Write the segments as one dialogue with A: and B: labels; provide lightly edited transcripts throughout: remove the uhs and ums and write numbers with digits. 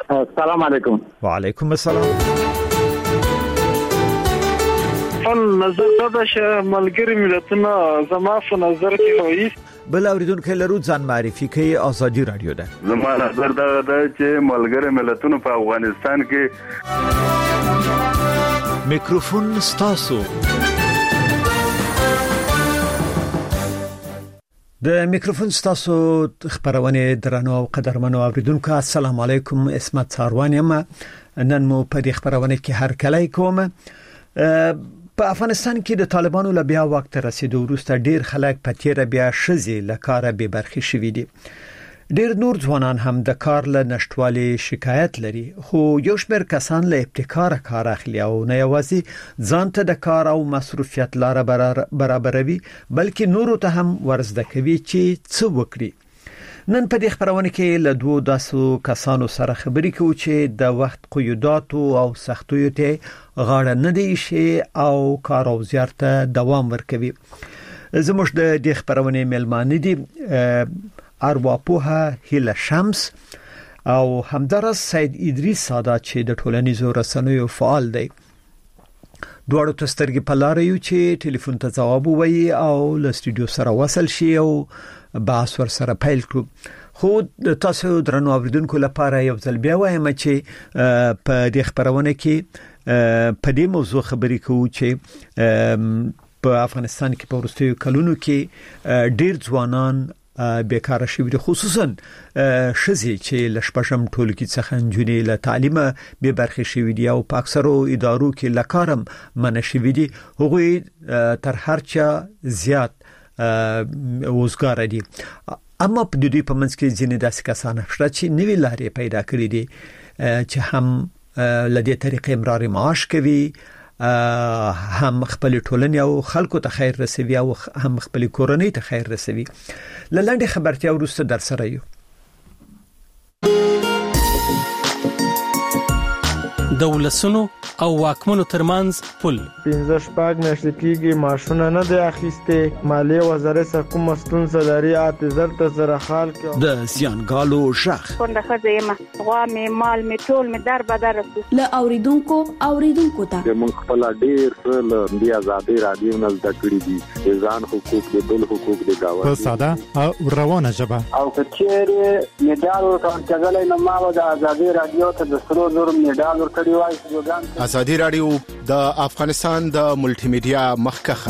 A: السلام علیکم.
B: وعلیکم السلام.
C: نظر دا چې ملګری ملتونه زما په نظر کې وایي
B: بل اوریدونکو لرو ځان معرفي کوي. آزادي رادیو ده.
D: زما نظر دا چې ملګری ملتونه په افغانستان کې
B: میکروفون ستاسو. د میکروفون ستاسو خبرونه درنو او قدرمنو اوریدونکو السلام علیکم. اسمت ساروان یم. نن مو په دې خبرونه کې هر کله کوم. په افغانستان کې د طالبانو له بیا وخت رسیدو وروسته ډیر خلک په تیر بیا شزي لکاره به برخي شوي دي. ډیر نور ځوانان هم د کار له نشټوالي شکایت لري، خو یو شمېر کسان له ابتکار کار اخلي او نه یوازې ځان ته د کار او مصروفیت لاره برابروي بلکې نورو ته هم ورزده کوي چې څه وکړي. نن په دې خبرونه کې له دوه داسو کسانو سره خبرې کوو چې د وخت قیودات او سختیو ته غاړه نه دی شي او کار او زیارت دوام ورکوي. زموږ د دې خبرونه ملمانه دي ارواپوها هیله شمس او همدارس سید ادریس سادات چې د ټولنیزو رسنیو فعال دی. دوړو تسترګي په لار یو چې ټلیفون ته جواب وایي او له سټوډیو سره وصل شي او بحث ور سره پیل کړو. خو تاسو درنو اوریدونکو لپاره یو ځل بیا وایم چې په دې خبرونه کې په دې موضوع خبرې کوو چې په افغانستان کې په وروستیو کلونو کې ډیر ځوانان بیکاره شوي دي، خصوصا شزي چې لشپشم ټولګي څخه انجونې له تعلیمه به برخه شوي دي او په اکثرو ادارو کې لکارم منشوي دي. هغوی تر هر چا زیات وزګار دي. اما په دې په منځ کې ځینې داسې کسان شته چې نوې لارې پیدا کړې دي چې هم لدې طریقې امرار معاش کوي، هم خپل ټولنې او خلکو ته خیر رسوي او هم خپل کورنۍ ته خیر رسوي. لاندې خبرتیا ورسته در سره یو.
E: دولسونو او واکمنو ترمنځ پل
C: 15 شپږ میاشتې کېږي ماشونه نه دی اخیسته. مالیه وزارت سره کوم ستونزه لري اعتذار ته سره حال کې
B: د زیانګالو شخ
F: څنګه خزه ما غوا می مال می ټول می در بدر له اوریدونکو ته
A: د مونږ خپل ډیر څه د آزادي رادیو نه زده کړی دي، ځان حقوق د بل حقوق د گاوند
G: په ساده او روانه ژبه
A: او کچېره میډال ورکړل کېږي نو ما د آزادي رادیو ته د سرو زر میډال ورکړی وای.
H: آزادي رادیو د افغانستان د ملټي میډیا مخکخه.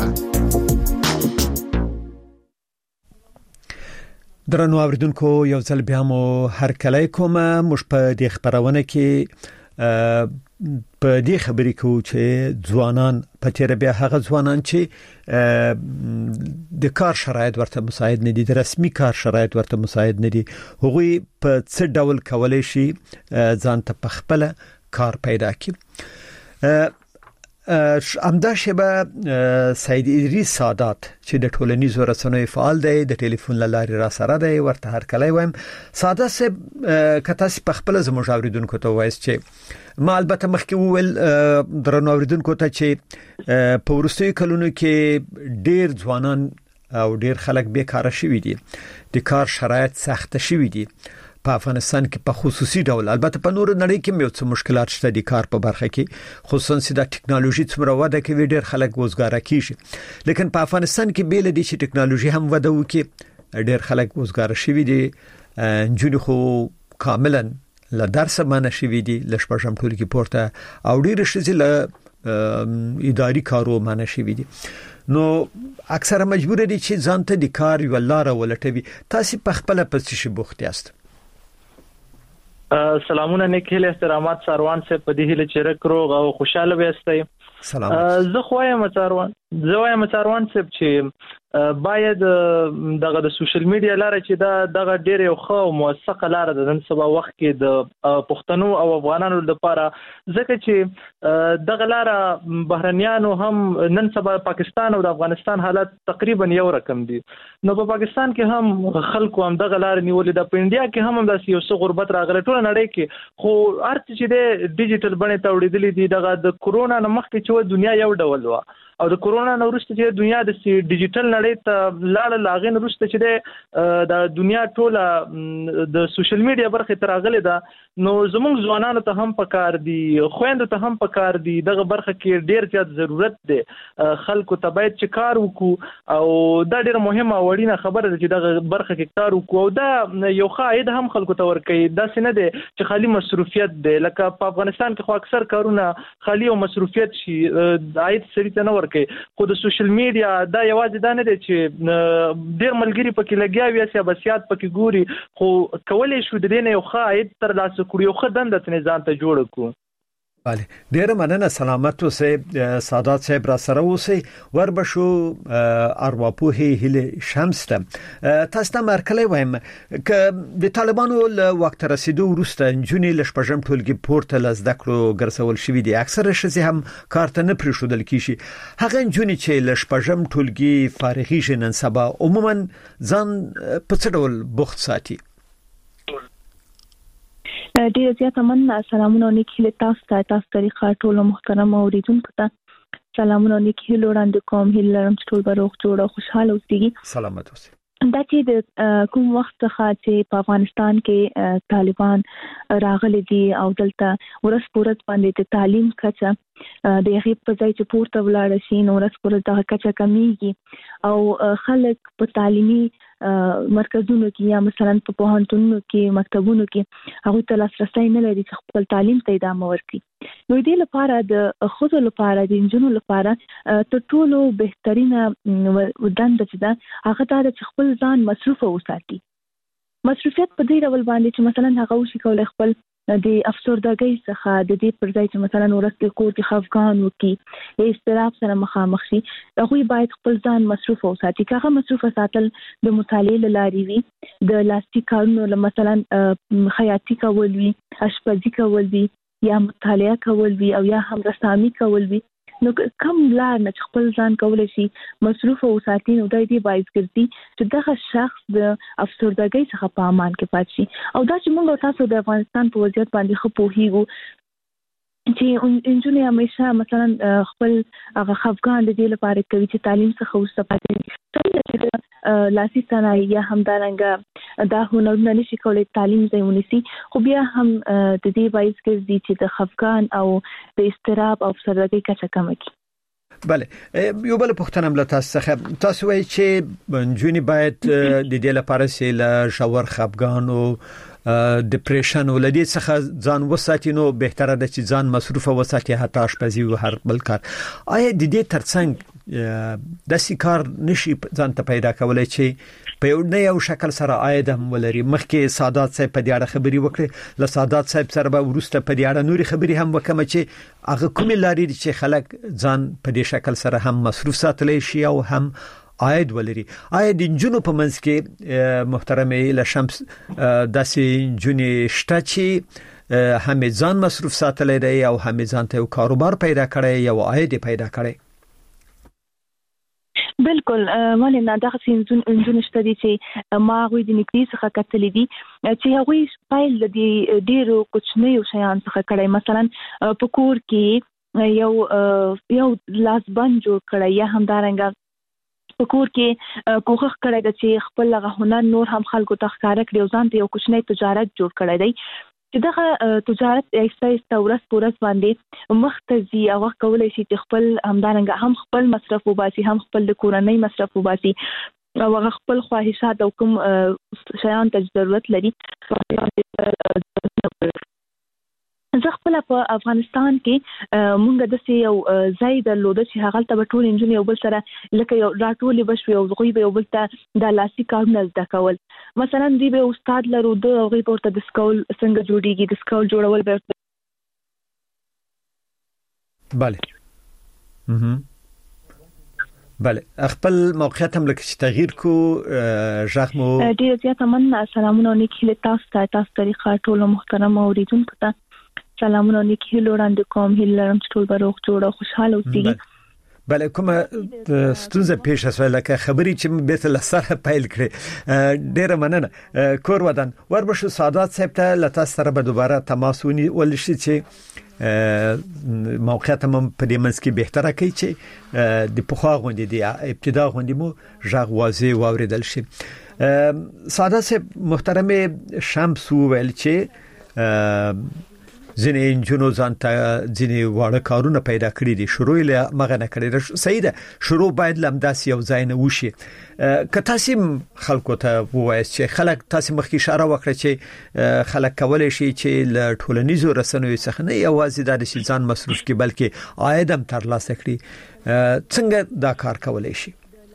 B: درنو اوریدونکو یو ځل بیا مو هر کله کوم. مش په دې خبرونه کې په دې خبرې کوو چې ځوانان په تیر بیا هغه ځوانان چې د کار شرایط ورته مساعد نه دي، د رسمي کار شرایط ورته مساعد نه دي، هغوی په څه ډول کولای شي ځان ته په خپل کار پیدا کړي. امدا شبه سید ادریس سادات چې د ټولنیزو رسنیو فعال دی د ټلیفون لارې را سره دی. ورته هر کله وایم ساده سه کته په خپل زموږ اوریدونکو ته وایي چې ما البته مخکې وویل درنو اوریدونکو ته چې په وروستیو کلونو کې ډیر ځوانان او ډیر خلک بیکاره شوي دي، د کار شرایط سخت شوي دي په افغانستان کې په خصوصي ډول. البته په نور نړۍ کې یو څه مشکلات شته د کار په برخه کې، خصوصا د ټکنالوژي څومره وده کوي ډیر خلک وزګار کیږي، لیکن په افغانستان کې بیل دي چې ټکنالوژي هم وده وکړي ډیر خلک وزګار شوي دي. جون خو کاملا له درس باندې شوي دي، لشپشم ټولګي پورته او ډیر شزي له اداري کارو باندې شوي دي. نو اکثره مجبور دي چې ځان ته د کار یو لار ولټوي. تاسو په خپل پسې شي بوخت یاست؟
C: سلامونه نیکهل احترامات ساروان سے په دې هله چیرې روغ او خوشاله وستای.
B: سلام.
C: زه خو یم ساروان صاحب چې باید دغه د سوشل میډیا لاره چې دغه ډېر یو ښه او موثقه لاره ده نن سبا وخت کې د پښتنو او افغانانو لپاره، ځکه چې دغه لاره بهرنیانو هم نن سبا پاکستان او د افغانستان حالت تقریبا یو رقم دي. نو په پاکستان کې هم خلکو هم دغه لاره نیولې ده، په انډیا کې هم داسې یو څه غربت راغلی ټول نړۍ کې، خو ارڅ چې د ډیجیټل بڼه ته وړېدلې دي. دغه د کورونا نه مخکې چې دنیا یو ډول و او د کورونا نه وروسته چې دنیا د ډیجیټل نړۍ ته لاړه لاغې نه وروسته چې د دنیا ټوله د سوشل میډیا برخه تراغله ده نو زموږ ځوانانو ته هم پکار دي خويندو ته هم پکار دي دغه برخه کې ډیر زیات ضرورت دی خلکو ته باید چې کار وکړو او دا ډیره مهمه وړینه خبره ده چې دغه برخه کې کار وکړو او دا یو قاعده هم خلکو ته ورکړي دا څه نه دی چې خالي مصروفیت دی لکه په افغانستان کې خو اکثر کارونه خالي او مصروفیت شي عاید سړي ته نه ورکړي خو د سوشل میډیا دا یوازې دا نه دی چې ډیر ملګری پکې لګیا وي یا بسیات پکې ګوري خو کولای شو د دې نه یو قاعده تر لاسه کړو یو خدند ته ځان ته جوړ کړو
B: بله ډیر مننه سلامت اوسئ سادات صاحب را سره اوسئ وربشو ارواپوهي هله شمس ته تاسو ته مرکلې وایم ک د طالبانو له وخت رسیدو وروسته جنونی لشپږم ټولګي پورته لزدکړو ګرځول شوې دي اکثره شزي هم کارته نه پریښودل کیږي هغه جنونی چې لشپږم ټولګي فارغي جنن سبا عموما ځان په څه ډول بوخت ساتي
I: ډیر زیات مننه سلامونه نیکه تاسو طریقه ټول محترم اوریدونکو ته سلامونه نیکه وړاندې کوم هیلرم ټول بروغ جوړ او خوشاله اوسئ
B: سلامت اوسئ
I: دا چې د کوم وخت څخه چې په افغانستان کې طالبان راغلي دي او دلته ورسپورت باندې د تعلیم کچه د هغې په ځای چې پورته ولاړ شي نو ورسپورت دغه کچه کمیږي او خلک په تعلیمي مرکزونو کې یا مثلا په پوهنتونونو کې مکتبونو کې هغه ته لاسرسي نه لري چې خپل تعلیم ته ادامه ورکړي نو دې لپاره د خود لپاره د انجونو لپاره ته ټولو بهترینه ودانده چې دا هغه ته چې خپل ځان مصروف وساتي مصروفیت په دې ډول باندې چې مثلا هغه وشي کولای خپل د افسردګۍ څخه د دې پر ځای چې مثلا ورسته کور کې خفګان وکي استراب سره مخامخ شي هغه باید خپل ځان مصروف وساتي هغه مصروف ساتل د مطالعې لاري وي د لاسي کارونو مثلا خیاطي کول وي اشپزي کول وي یا مطالعه کول وي او یا هم رسامي کول وي نو کوم لار نه خپل ځان کولای شي مصروف او ساتي نو د دې باعث ګرځي چې دغه شخص د افسردګۍ څخه په امان کې پاتې شي او دا چې موږ تاسو د افغانستان په وضعیت باندې خپوهیږو چې انجونی همیشه مثلا خپل هغه خفګان د دې لپاره کوي چې تعلیم څخه وروسته پاتې لاسي صنایع یا همدارنګه دا هنرونه نشي کولای تعلیم ځای ونیسي خو بیا هم د دې باعث ګرځي چې د خفګان او د استراب او افسردګۍ کچه کمه کړي
B: بله یو بل پوښتنه مله تاسو وایي چې جونی باید د دې لپاره چې ژور خفګان او ډیپریشن ولدي څخه ځان وساتي نو بهتره ده چې ځان مصروف وساتي حتی اشپزي او هر بل کار آیا د دې ترڅنګ د سکار نشي ځان ته پیدا کولای چې په یو شکل سره عاید هم ولري مخکې سادات صاحب په دې اړه خبري وکړه ل سادات صاحب سره به ورسته په دې اړه نوري خبري هم وکم چې هغه کومې لاري چې خلک ځان په دې شکل سره هم مصروف ساتلی شي او هم عاید ولري آیا د جنونو په منځ کې محترمه لشمس داسې جنې شته چې هم ځان مصروف ساتلی دی او هم ځان ته یو کاروبار پیدا کړی یو عاید پیدا کړی
I: بالکل ولې نه دغه انجون شته دي چې ما غوي د نکلي څخه کتلې دي چې هغه فایل د ډیرو کوچنیو شیان څخه کړی مثلا په کور کې یو لاسبند جوړ کړی یا همدارنګه په کور کې کوښښ کړی دی چې خپل هغه هنر نور هم خلکو ته ښکاره کړي او ځان ته یو کوچنی تجارت جوړ کړی دی چې دغه تجارت ایسته ورځ په ورځ باندې مختزي او کولای شي چې خپل همدارنګه هم خپل مصرف وباسي هم خپل د کورنۍ مصرف وباسي او هغه خپل خواهشات او کوم شیان ته ضرورت لري زه خپل په افغانستان کې مونږ د یو ځای درلوده چې هغه ته ټول انجن یو بل سره لکه یو راټولې بشوي او غوي به یو بل ته د لاسي کارونه زده کول مثلا دی به استاد لرو د غوي پورته د سکول څنګه جوړیږي د سکول جوړول به
B: بله خپل موقعیت هم لکه چې تغییر کو ژغمو
I: ډیر زیات مننه سلامونه نیکه تاسو طریقه ټول محترم اوریدونکو ته سلامونه نیکه وړاندې کوم هیلرم ټول بروغ جوړ او خوشاله اوسئ
B: بل کومه ستونزه پیښ شوه لکه خبري چې به تل سره پیل کړي ډیره مننه کور ودان وربشو سعادت صاحب ته لته سره به دوباره تماس ونیول شي چې موقعیت هم په دې منځ کې بهتره کوي چې د پخوا غونډې د ابتدا غونډې مو ژغ واضح واوریدل شي سعادت صاحب محترم شمس ویل چې ځینې انجونو ځانته ځینې واړه کارونه پیدا کړی دي شروع یې مغه نه کړی صحیح ده شروع باید لمداس یو ځای نه وشي که تاسو خلکو ته وایي چې خلک تاسو مخکې اشاره وکړه چې خلک کولای شي چې له ټولنیزو رسنیو څخه نه یوازې د ځان مصرف کې بلکې عاید هم ترلاسه کړي څنګه دا کار کولای شي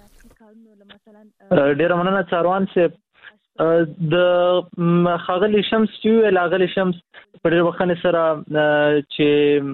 C: ډیر مننه څاروان صاحب د خاغلی شمس چې لاغلی شمس په ډېر وخت سره چې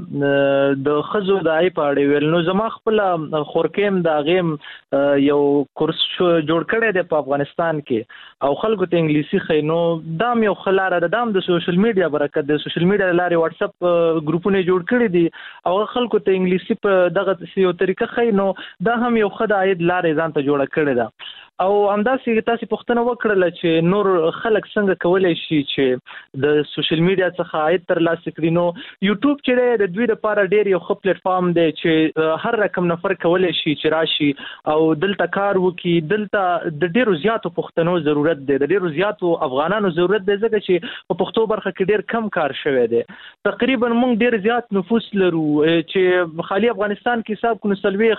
C: د خزو د آی پاړې ویل نو زما خپل خورکیم د غیم یو کورس جوړ کړی دی په افغانستان کې او خلکو ته انګلیسي خینو دام یو خلاره دام د سوشل میډیا برکت د سوشل میډیا لارې واتس اپ ګروپونه جوړ کړی دي او خلکو ته انګلیسي په دغه یو طریقه خینو دا هم یو خدای عید لارې ځان ته جوړ کړی ده او همداسې تاسو پوښتنه وکړه چې نور خلک څنګه کولای شي چې د سوشل میډیا څخه عاید ترلاسه کړي نو یوټیوب چې د دوی لپاره ډېر یو ښه پلیټ فارم دی چې هر رقم نفر کولای شي چې راشي او دلته کار وکړي دلته د ډېرو زیاتو پښتنو ضرورت دی د ډېرو زیاتو افغانانو ضرورت دی ځکه چې په پښتو برخه کې ډېر کم کار شوی دی تقریبا موږ ډېر زیات نفوس لرو چې خالي افغانستان کې حساب کو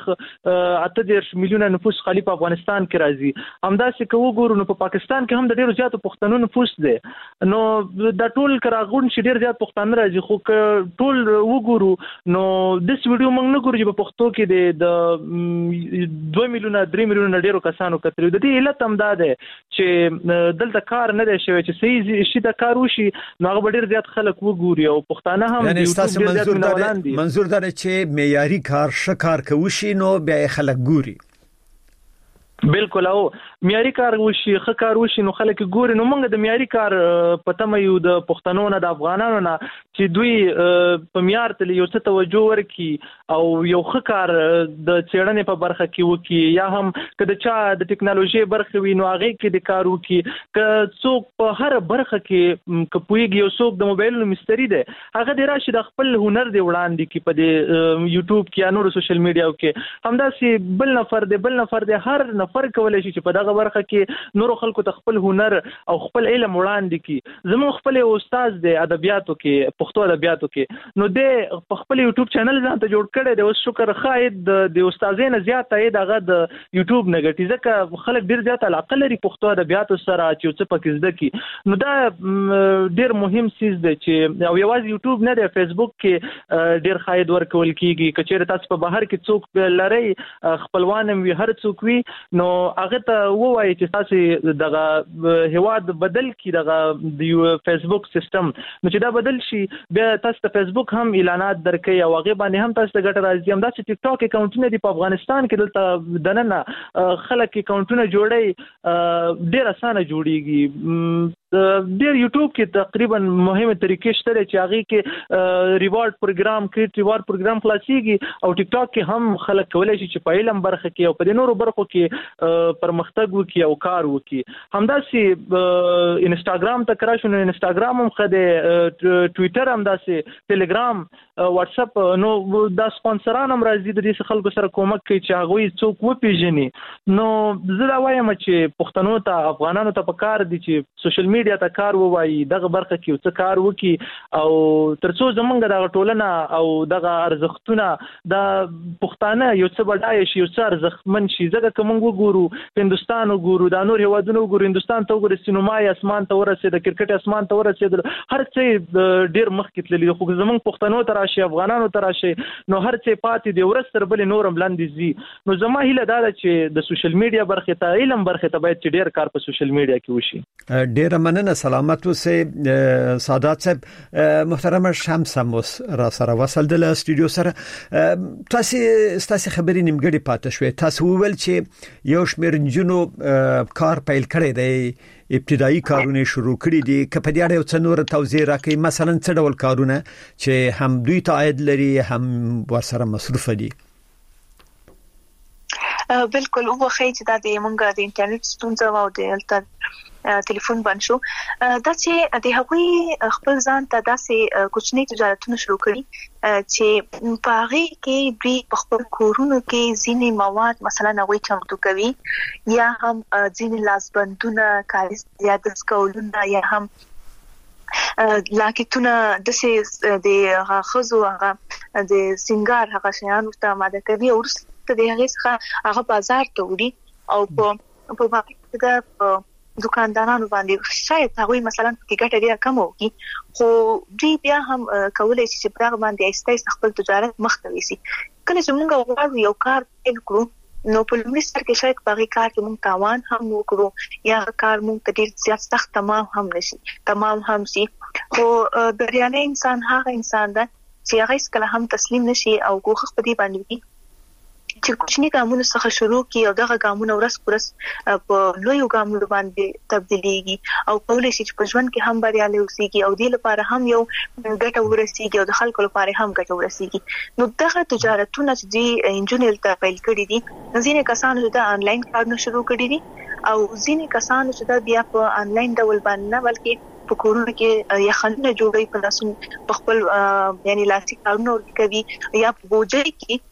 C: 38 میلیونه نفوس خالي په افغانستان کې راځي همداسې که وګورو نو په پاکستان کې هم د ډیرو زیاتو پښتنو نفوس دی نو دا ټول کراغون چې ډیر زیات پښتانه راځي خو ټول وګورو نو د ویډیو موږ نه ګورو چې په پښتو کې د 2 میلیونه 3 میلیونه ډیرو کسانو کتري د دې علت هم دا ده چې دلته کار نه دی شوی چې صحیح شي د کار وشي نو هغه ډیر زیات خلک وګوري او پښتانه هم
B: یعنی تاسو منظور دا چې معیاري کار شکار کوي نو بیا خلک ګوري
C: بالکل او معیاري کار وشي ښه کار وشي نو خلک ګوري نو موږ د معیاري کار پته مې یو د پښتنو نه د افغانانو نه چې دوی په معیار ته یو څه توجه ورکړي او یو ښه کار د څېړنې په برخه کې وکړي یا هم که د چا د ټکنالوژي برخه وي نو هغه کې د کار وکړي که څوک په هر برخه کې کپويږي یو څوک د موبایل مستری دی هغه د راشي د خپل هنر دی وړاندې کې په یوټیوب کې یا نور سوشل میډیا کې همداسې بل نفر دی هر فرق کولای شي چې په دغه برخه کې نور خلکو ته خپل هنر او خپل علم وړاندې کی زموږ خپل استاد د ادبیاتو کې پښتو ادبیاتو کې نو د خپل یوټیوب چینل ځان ته جوړ کړی دی او شکر خاید د استادینو زیات ته دغه د یوټیوب نګټي ځکه خلک ډیر زیات علاقه لري پښتو ادبیاتو سره چې څه پکې زده کی نو دا ډیر مهم چیز دی چې او یوازې یوټیوب نه دی فیسبوک کې ډیر خاید ورکول کیږي کچېره تاسو په بهر کې څوک لري خپلوانم وي هر څوک وي نو هغه ته وایي چې تاسو دغه هواد بدل کی دغه د فیسبوک سیستم نو چې دا بدل شي بیا تاسو ته فیسبوک هم اعلانات درکې او هغه باندې هم تاسو ته ګټه راځي هم دا چې ټیک ټاک اکاونټونه دی په افغانستان کې دلته دننه خلک اکاونټونه جوړي ډیر اسانه جوړيږي ډیر یوټیوب کې تقریبا مهمه طریقې شته چې هغه کې ریوارډ پروګرام کریټ ریوارډ پروګرام خلاصيږي او ټیک ټاک کې هم خلک کولای شي چې په علم برخه کې او په نورو برخو کې پرمختګ وکړي او کار وکړي همداسې انستګرام ته کرا شو نو انستګرام هم خده ټوئیټر هم داسې ټلګرام واتس اپ نو دا سپانسران هم راځي د دې خلکو سره کومک کوي چې هغه څوک وپیژني نو زه دا وایم چې پښتنو ته افغانانو ته پکار دي چې سوشل میډیا ته کار ووایي دغه برخه کې څه کار وکړي او ترڅو زمونږ دغه ټولنه او دغه ارزښتونه د پښتانه یو څه بډای شي یو څه ارزښتمن شي ځکه کوم وګورو هندستان وګورو د نور هیوادونو وګورو هندستان ته وګورو سینمای اسمان ته ورسېد کرکټ اسمان ته ورسېد هر څه ډیر مخکې تللی خو زمونږ پښتنو ته راشي افغانانو ته راشي نو هر څه پاتې دی ورستر بل نورم لاندې زی نو زما هیله دا ده چې د سوشل میډیا برخه ته علم برخه ته باید ډیر کار په سوشل میډیا کې وشي
B: ډیر مننه سلامت اوسئ سعادت صاحب محترم شمس موس را سره وصل د استودیو سره تاسو خبرې نیمګړې پاتې شوې تاسو وویل چې یو شمېر جنونو کار پیل کړی دی ابتدایي کارونه شروع کړي دي که په دې اړه یو څه نور توضیح راکړئ مثلا څه ډول کارونه چې هم دوی ته عاید لري هم ورسره مصرف دي
I: بالکل وګورئ چې دا د مونږه د انټرنیټ ستونزه او د ټلیفون بند شو دا چې د هغوی خپل ځان ته داسې کوچني تجارتونه شروع کړي چې پاره کې دوی په خپل کورونو کې ځینې مواد مثلا هغوی چمتو کوي یا هم ځینې لاسبندونه کاریز یا د سکولونه یا هم لاکتونه د سې د خزو هغه د سنگار هغه شیان ته ماده کوي او د هغه څخه هغه بازار ته وړي او په باندې د دکاندارانو باندې شاید هغه مثلا کې ګټه ډیره کم وي خو دوی بیا هم کولای شي چې په هغه باندې ایستای خپل تجارت مخته ويسي کله چې موږ غواړو یو کار وکړو نو په لومړي سر کې شاید په هغه کار کې موږ تاوان هم وکړو یا کار موږ ته ډیر زیات سخت تمام هم شي خو بریالي انسان هغه انسان ده چې هغه څکله هم تسلیم نشي او کوښښ په دې باندې چې کوچني ګامونه څخه شروع کی او دغه ګامونه ورځ په لویو ګامونو باندې تبدیليږي او کولای شي چې په ژوند کې هم بریالي اوسيږي او د لپاره هم یو ګټه ورسیږي او د خلکو لپاره هم ګټه ورسیږي نو دغه تجارتونه چې انجنیر ته پیل کړی دي ځینې کسانو د انلاین کارونه شروع کړی دي او ځینې کسانو چې بیا په انلاین ډول باندې نه بلکې په کورونو کې یا خلونه جوړي په لاسونو په خپل یعنی لاسي کارونه کوي یا په بوجي کې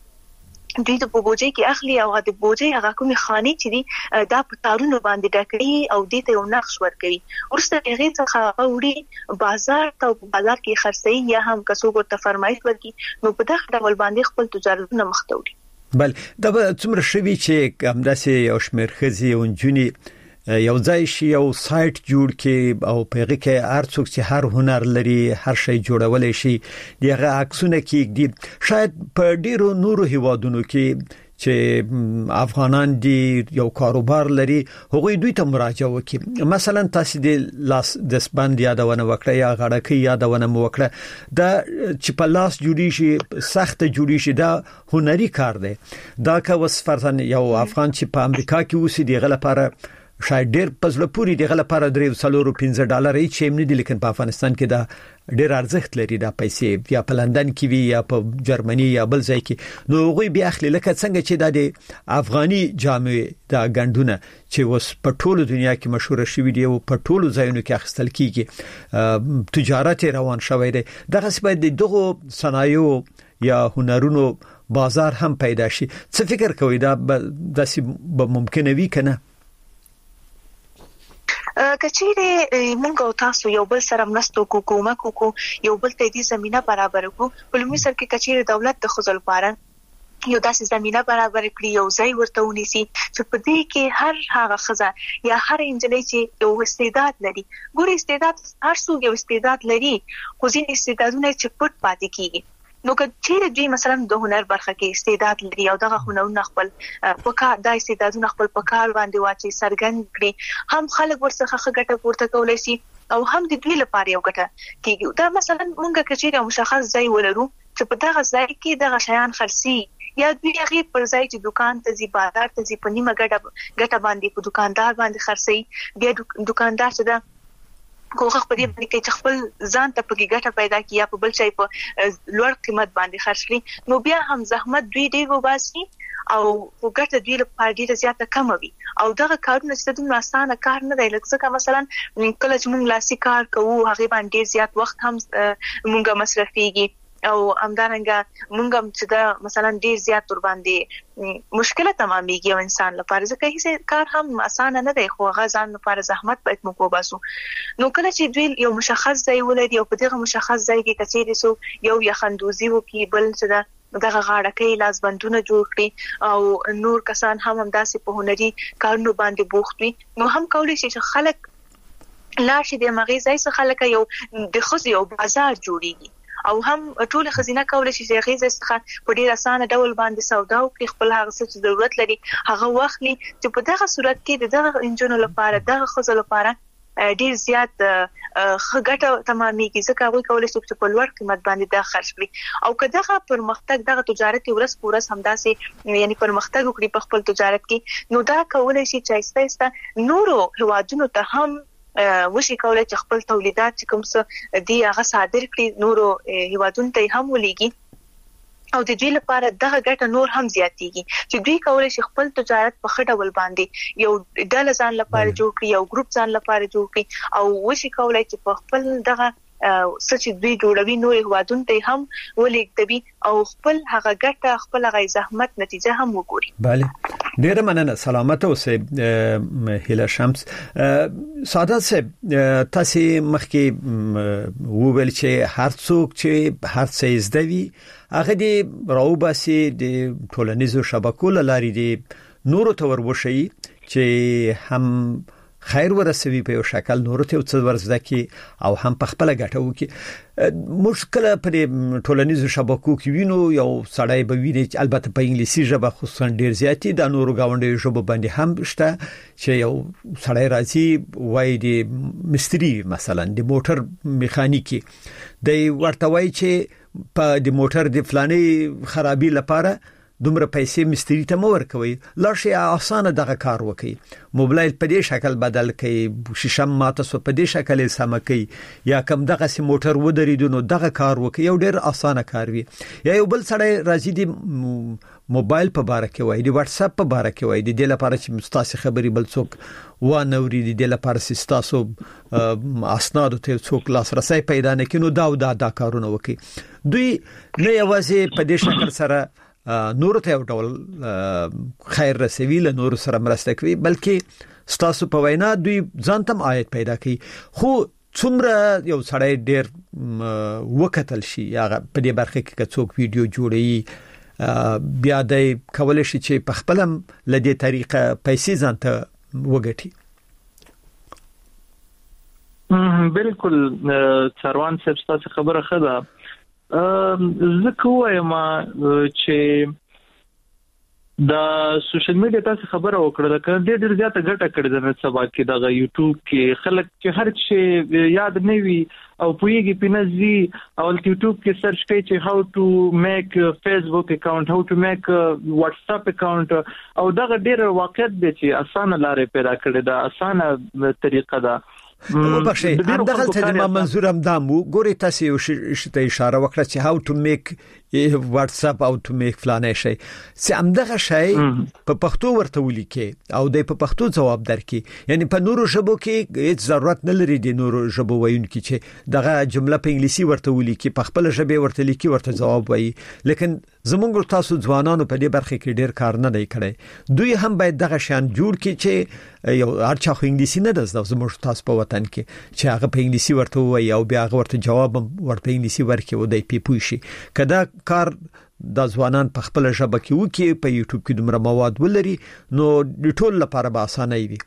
I: دوی د بوجي کې اخلي او د بوجي هغه کومي خاني چې دي دا په تارونو باندې ډکړي او د ته یو نقش ورکوي ورسته هغه څخه وړي بازار کې خرڅي یا هم کسو ورته فرمایش ورکړي نو په دغه ډول باندې خپل تجارتونه مخته وړي
B: بل دا څومره شوي چې همداسې یو شمېر ښځې او نجونې یو ځای شي یو سایت جوړ کې او پیغه کې هر څوک چې هر هنر لري هر شی جوړولای شي دغه عکسونه کې دي شاید په ډیرو نورو هیوادونو کې چې افغانان دي یو کاروبار لري هغوی دوی ته مراجعه وکړي مثلا تاسو د سپاند یادونه وکړه یا غړکې یادونه وکړه دا چې په لاس جوړی شي سخت جوړی شي دا هنري کار دی دا که وس فرضاً یو افغان چې په امریکا کې اوسي دی غل لپاره شاید ډیر پزله پوری دی غل لپاره $3.50 چې هم نه دي لیکن په افغانستان کې دا ډیر ارزښت لري دا پیسې یا په لندن کې وي یا په جرمني یا بل ځای کې نو غوي بیا اخلي لکه څنګه چې د افغاني جامع دا غندونه چې وس په ټوله دنیا کې مشهور شوی دی او په ټوله ځایونو کې اخستل کیږي تجارت روان شوی دی دغه سبب دغه صنایع یا هنرونو بازار هم پیدا شي څه فکر کوي دا داسې ممکن وي کنه
I: کچېره موږ او تاسو یو بل سره مرستو کومک کو یو بل ته دې زمينه برابر کو په لومړي سر کې کچېره دولت د خزل لپاره یو داسې زمينه برابر کړی یو ځای ورته ونیسي چې په دې کې هر هغه خزه یا هر انجلۍ چې یو استعداد لري ګور استعداد هر څوک یو استعداد لري خو ځینې استعدادونه چې پټ پاتې کیږي نو کله چې مثلا د هنر برخه کې استعداد لري او دغه هنرونه خپل پکا د استعدادونه خپل پکار باندې واچي سرګن کړي هم خلک ورڅخه خګټه پورته کولای شي او هم د دوی لپاره یو ګټه کیږي دا مثلا مونږ کچېره مشخص ځای ولرو چې په دغه ځای کې دغه شیان خرڅي یا دوی هغه پر ځای چې دکان ته زی بازار ته زی په نیمه ګټه باندې په دکاندار باندې خرڅي بیا دکاندار چې دا کوخه په دې باندې چې خپل ځان ته پکې ګټه پیدا کړي یا په بل شي په لوړ قیمت باندې خرڅ کړي نو بیا هم زحمت دوی ډیر وباسي او ګټه دوی لپاره ډیره زیاته کم وي او دغه کارونه چې دومره اسانه کار نه دی لکه مثلا کله چې موږ لاسي کار کوو هغه باندې زیات وخت هم موږ مصرفيږي او همدارنګه موږ چې دا مثلا ډیر زیات ور باندې مشکله تمامېږي او انسان لپاره ځکه هیڅ کار هم اسانه نه دی خو هغه ځان لپاره زحمت باید موږ وباسو نو کله چې دوی یو مشخص ځای ولري او په دغه مشخص ځای کې کچېرې سو یو یخندوزي وکي بل څه دا دغه غاړکې لاسبندونه جوړ کړي او نور کسان هم همداسې په هنري کارونو باندې بوخت وي نو هم کولای شي چې خلک لاشي د مغې ځای څخه خلک یو د خزي او بازار جوړيږي او هم ټول خزینه کولای شي چې غیزه څخه په ډیر اسانه ډول باندې سودا او خپل هغه څه ضرورت لري هغه واخلي چې په دغه صورت کې دغه انجن لپاره دغه خزل لپاره ډیر زیات خګټه تمامېږي ځکه هغه کولای شي چې په لوړ قیمت باندې دا خرج کړي او کداغه پرمختګ دغه تجارت ورس پورس همداسې یعنی پرمختګ وکړي په خپل تجارت کې نو دا کولای شي چې ایسته نورو هوادونو ته هم وشي کولای چې خپل تولیدات چې کوم څه دی هغه صادر کړي نورو هیوادونو ته هم ولېږي
J: او د دوی لپاره دغه ګټه نور هم زیاتېږي چې دوی کولای شي خپل تجارت په خټه ول باندې یو ډله ځان لپاره جوړ کړي یو ګروپ ځان لپاره جوړ کړي او وشي کولای چې په خپل دغه سچ دوی جوړوي نور هوادون ته هم ولېږدوي او خپل هغه ګټه خپل هغه زحمت نتیجه هم وګوري.
B: بله ډیره مننه. سلامت اوسئ هیله شمس. ساده صاحب تاسو مخکې وویل چې هر څوک چې هر څه زدوي هغه دی راوباسي د ټولنیزو شبکو لاري دی نور ته وروشي چې هم خیر ورسوي په یو شکل نور ته څه ورزده کی او هم په خپل ګټو کې مشکله په ټولنیزو شبکو کې وینو یو سړی به ویني البته په انګلیسي ژبه خصوصا ډیر زیاتی د نورو گاونډي ژبه باندې هم شته چې یو سړی راځي وای دی مستری مثلا د موټر میخانیکی د ورته وای چې په د موټر د فلاني خرابي لپاره دومره پیسې مستری ته مور کوي لارشي اسانه دغه کار وکي موبایل په دې شکل بدل کړي شیشم ماته سو په دې شکل سم کوي یا کوم دغه سي موټر ودرېدو نو دغه کار وکي یو ډېر اسانه کار وي یا یو بل سړی راځي دی موبایل په باره کې وای دی واتس اپ په باره کې وای دی د لپاره چې مستاسي خبري بل څوک و نوري دی د لپاره سستاسو اسناد ته څوک لاسرسي پیدا نه کینو دا کارونه وکي دوی نه یوازې په دې شکل سره نور ته یو ډول خیر رسوي له نور سره مرسته کوي بلکې ستاسو په وینا دوی ځان تم عاید پیدا کوي خو څومره یو سړی ډیر وکتل شي یا په دې برخه کې څوک ویډیو جوړي بیا د کول شي چې په خپلم لدې طریقه پیسې ځان ته وګټي.
C: بالکل څاروان صاحب تاسو خبره خده زکه وایم چې د سوشل میډیا تاسو خبره وکړه دا ډېر زیاته ګټه کړې ده نن سبا کې د یوټیوب کې خلک چې هر څه یاد نه وي او پویږي پینځي او یوټیوب کې سرچ کوي چې how to make Facebook account how to make WhatsApp account او دا ډېر واقعیت دی چې اسانه لارې پیدا کړې ده اسانه طریقه ده.
B: وبخښئ همدغه ته ما منظور هم دامو ګوري تاسو یو شته اشاره وکړه چې how to make واتس اپ او to make فلانه شي چې همدغه شی په پښتو ورته ولیکي او د په پښتو جواب درکې یعنی په نورو ژبو کې هیڅ ضرورت نه لري د نورو ژبو وایونکي چې دغه جمله په انګلیسي ورته ولیکي په خپل ژبه ورته لیکي ورته جواب وایي لیکن زمونږ تاسو ځوانانو په دې برخه کې ډیر کار نه دی کړی دوی هم باید دغه شان جوړ کړي چې یو هرچا خو انګلیسي نه دز زموږ تاسو په وطن کې چې هغه په انګلیسي ورته وایي او بیا هغه ورته جواب ورته انګلیسي ورکړي او دای پی شي کدا کار د ځوانان په خپل ژبه کې وکي په یوټیوب کې دومره مواد ولري نو د ټول لپاره به اسانه وي.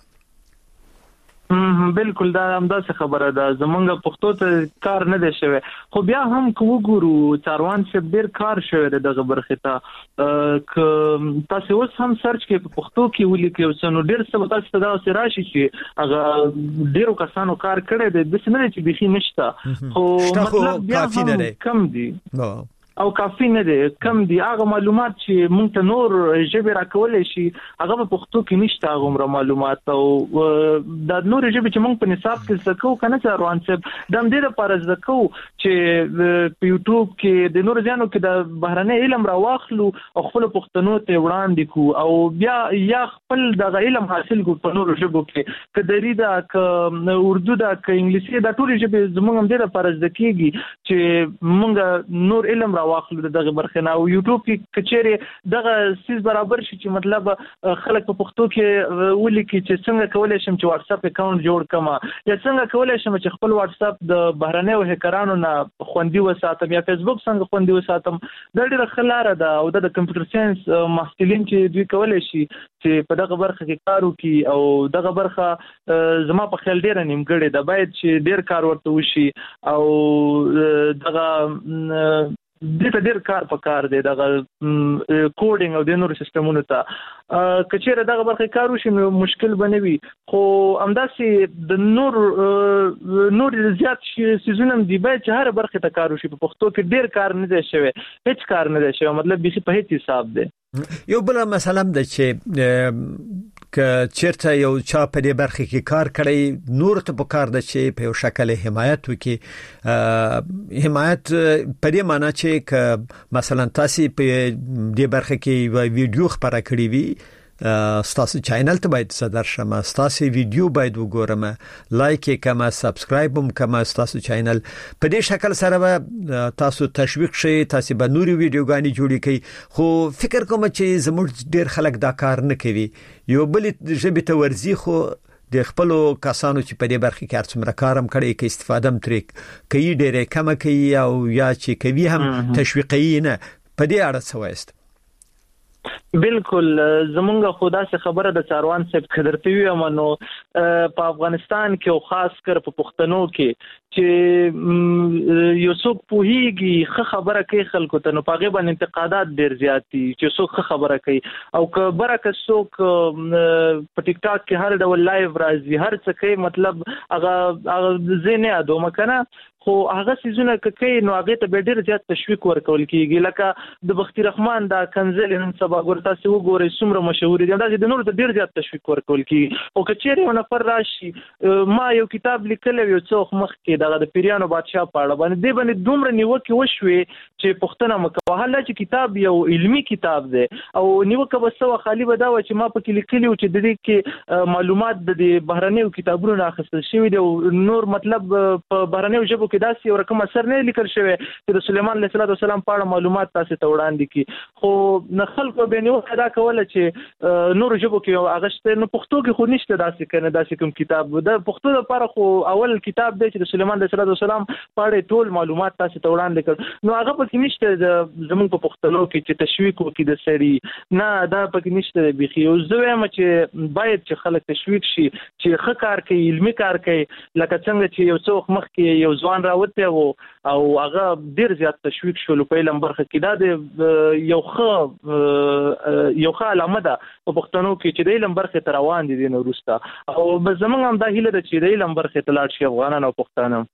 C: بالکل دا همداسې خبره ده زمونږ پښتو ته کار نه دی شوی خو بیا هم کو ګورو څاروان چې ډیر کار شوی دغه برخه ته ک تاسو اوس هم سرچ کې په پښتو کې ولیکئ او نو ډیر څه تاسو دا اوس راشي چې هغه ډیرو کسانو کار کړی دی د سمره چې بيخي نشته خو مطلب بیا هم کم دي او کافي نه دي کم دي هغه معلومات چې مونږ ته نور ژبه راکولې شي هغه په پښتو کې نشته هغه معلومات او د نور ژبه چې مونږ په نصاب کې زکو کنه څاروان صاحب د دې لپاره زکو چې په یوټیوب کې د نور ځانو کې د بهرنۍ علم راواخلو او خپل پښتنو ته وړاندې کو او بیا یا خپل د علم حاصل کو په نور ژبو کې کدري دا ک اردو دا ک انګلیسي دا ټول ژبه زموږ هم د لپاره زکیږي چې مونږ نور علم واخلو دغه برخه نه او یوټیوب کې کچېره دغه سیس برابر شي چې مطلب خلک په پښتو کې ولیکي چې څنګه کولای شم چې واتس اپ اکاونټ جوړ کما یا څنګه کولای شم چې خپل واتس اپ د بهرنیو هکرانو نه خوندي وساتم یا فیسبوک څنګه خوندي وساتم دا ډیره خلاره ده او د کمپیوټر ساينس محصلین چې دوی کولای شي چې په دغه برخه کې کار وکړي او دغه برخه زما په خیال ډیره نیمګړې ده باید چې ډیر کار ورته وشي او دغه دته ډیر کار پکار دی دغه کوډینګ او د نورو سیستمونو ته کچېره دغه برخه کار وشي مشکل بنوي خو همداسې د نور زیات سيزونه دی باید چې هر برخه ته کار وشي په پښتو کې ډیر کار نه دی شوی هیڅ کار نه دی شوی مطلب به په هیڅ حساب دی.
B: یو بل مثلا د چې ک چیرته یو چا په دې برخه کې کار کړی نور ته په کار د چې په یو شکل حمایت وکي حمایت په دې معنی چې ک مثلا تاسو په دې برخه کې ویډیو خبره کړی وي ستاسو چینل ته باید صدر شمه ستاسو ویډیو باید وګورم لایک کما سبسکرایب هم کما ستاسو چینل په دې شکل سره تاسو تشویق شي تاسو به نوري ویډیوګانی جوړی کی خو فکر کوم چې زموږ ډیر خلک دا کار نه کوي یو بل ژبه ته ورزي خو د خپل کسانو چې په دې برخه کې ارڅومره کارم کړي کې استفاده هم ترې کوي ډېر کم کوي او یا چې کوي هم تشویقي نه په دې اړه څه وایست
C: بالکل زمونږ خدا سے خبره د چاروان صاحب خدرته وي امنو په افغانستان کې او خاص کر په پښتنو کې چې یو څوک پوهیږي خبره کوي خلکو ته نو پاغه باندې انتقادات ډیر زیات دي چې څوک خبره کوي او کبره که څوک په ټیک ټاک کې هر ډول لایو راځي هر څه کوي مطلب هغه زینه ادمه کنه خو هغه سيزونه کوي نو هغه ته ډیر زیات تشویق ورکول کیږي لکه د بختي رحمان دا کنزل نن سبا ګورتا سی وګوري څومره مشهور دي دا د نور ته ډیر زیات تشویق ورکول کیږي او کچېره یو نفر راشي ما یو کتاب لیکل یو څوک مخ کې د پیریانو بادشاہ پاړه باندې دی باندې دومره نیوکه وشوي چې پښتنه مکوه هله چې کتاب یو علمی کتاب دی او نیوکه بسو خالی به دا و چې ما په لیکلی چې د دې کې معلومات د بهرنیو کتابونو اخیستل شوی دی نور مطلب په بهرنیو ژبو کې داسې یو رقم اثر نه لیکل شوی چې د سليمان عليه السلام په اړه معلومات تاسو ته وړاندې کی خو نه خلکو به نیوکه دا کوله چې نور ژبو کې اغشته نو پښتو کې خو نشته داسې کنه داسې کوم کتاب د پښتو لپاره خو اول کتاب دی چې د سليمان عليه السلام په اړه ټول معلومات تاسو ته وړاندې کړ نو هغه پکې نشته زموږ په پښتنو کې چې تشویق وکړي د سړي نه دا پکې نشته بيخي او زه وایم چې باید چې خلک تشویق شي چې ښه کار کوي علمي کار کوي لکه څنګه چې یو څوک مخ کې یو ځوان راوته وو او هغه ډیر زیات تشویق شول په لمبر کې دا د یو ښه علامه ده په پښتنو کې چې د لمبر کې روان دي نو روستا او زمونږ هم دا هیله ده چې د لمبر کې تلاړ شي افغانان او پښتانه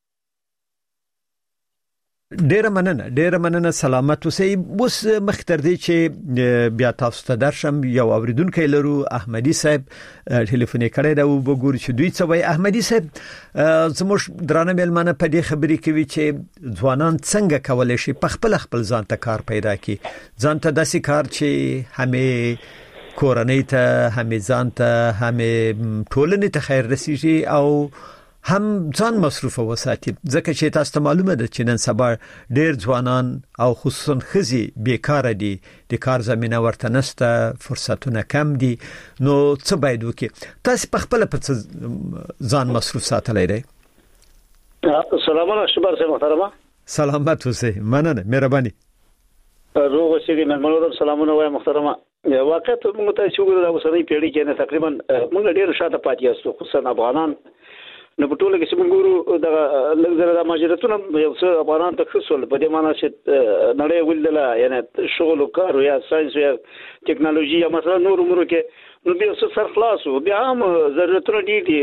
B: ډیر مننه سلامت اوسئ اوس مختر دی چې بیا تاسو ته درشم یو اوریدونکو لرو احمدی صاحب ټلیفون کړی دا وګورئ چې دوی څه وایي احمدی صاحب زموږ درانه ملمنه په دې خبرې کوي چې ځوانان څنګه کولای شي په خپل ځان ته کار پیدا کړي ځان ته داسې کار چې همې کورنۍ ته همې ځان ته همې ټولنې ته خیر رسیږي او هم ځان مصروف وساتي ځکه چې تاسو ته معلومه ده چې نن سبا ډېر ځوانان او خصوصا ښځې بیکاره دي د کار زمينه ورته نشته فرصتونه کم دي نو څه باید وکړي تاسو په خپل ځان مصروف ساتلای دی
K: السلام علیکم شباب سه محترمه
B: سلامت اوسئ مننه مهرباني
K: روغ اوسئ مېلمنو سلامونه وایم محترمه واقعا موږ ته چې وګورو دا وسنۍ پیړۍ کې نه تقریبا موږ ډېر شاته پاتې یاستو خصوصا افغانان نو په ټوله کې چې موږ ګورو دا لږ د ماجرتونه یو څه افغانان ته خصوصا په دې معنی چې نړۍ ولدله یعنی شغل او کار یا ساينس یا ټکنالوژي یا مثلا نور امور کې نو بیا څه سر خلاص او بیا هم ضرورتونه دي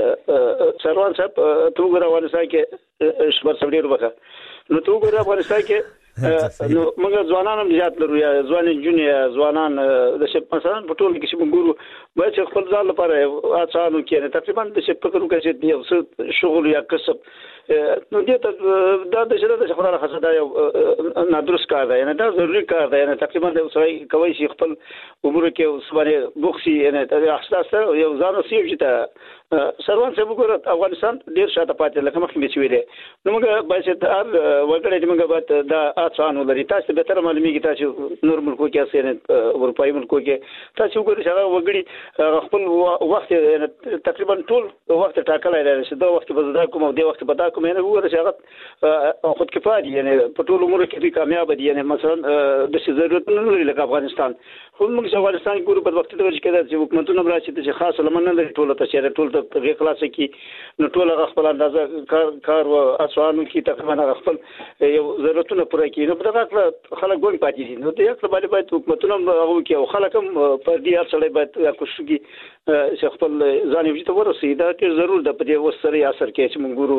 K: سروان صاحب تو ګورو افغانستان کې شپږ سړي وروخه نو تو ګورو افغانستان کې نو موږ ځوانان هم زیات لرو یا ځوان جونیا ځوانان د شپ مثلا په ټول کې چې موږ ګورو باید چې خپل ځان لپاره اڅانو کې تقریبا د شپ فکر وکړي چې یو شغل یا کسب نو دې ته دا د شرط څخه خبره خاصه دا یو نادرست کار دی نه دا ضروري کار دی نه تقریبا د سړی کوي چې خپل امور کې وسبانه بوخسي نه احساس یو ځان سیو چې سروان صاحب ګور افغانستان ډیر شاته پاتې لکه مخکې مې ویلې نو موږ باید چې وګړي چې موږ باید دا اڅانو لري تاسو به تر معلومیږي تاسو نور ملکو کې اسنه اروپאי ملکو کې تاسو وګورئ چې هغه وګړي خپل وخت تقریبا ټول وخت ټاکلای دی چې دا وخت به زده کوم او دا وخت به دا کوم نه وګورئ چې هغه خود کفایي یعنی په ټول امور کې کامیاب دي یعنی مثلا د ضرورت نه لري لکه افغانستان خو موږ چې افغانستان ګورو په وخت د کې چې حکومتونه راځي چې خاص لمن نه لري ټول ته چې ټول ته غیر خلاص کی نو ټول خپل اندازه کار او اسوانو کی تقریبا خپل یو ضرورتونه پوره کی نو په دغه خلک ګون پاتې دي نو د یو باندې باید حکومتونه هغه کی او خلک هم پر دې اصل باید کوشش کی چې خپل ځان یې ته ورسي دا ډېر ضرور ده په دې وسره اثر کې چې موږ ګورو ته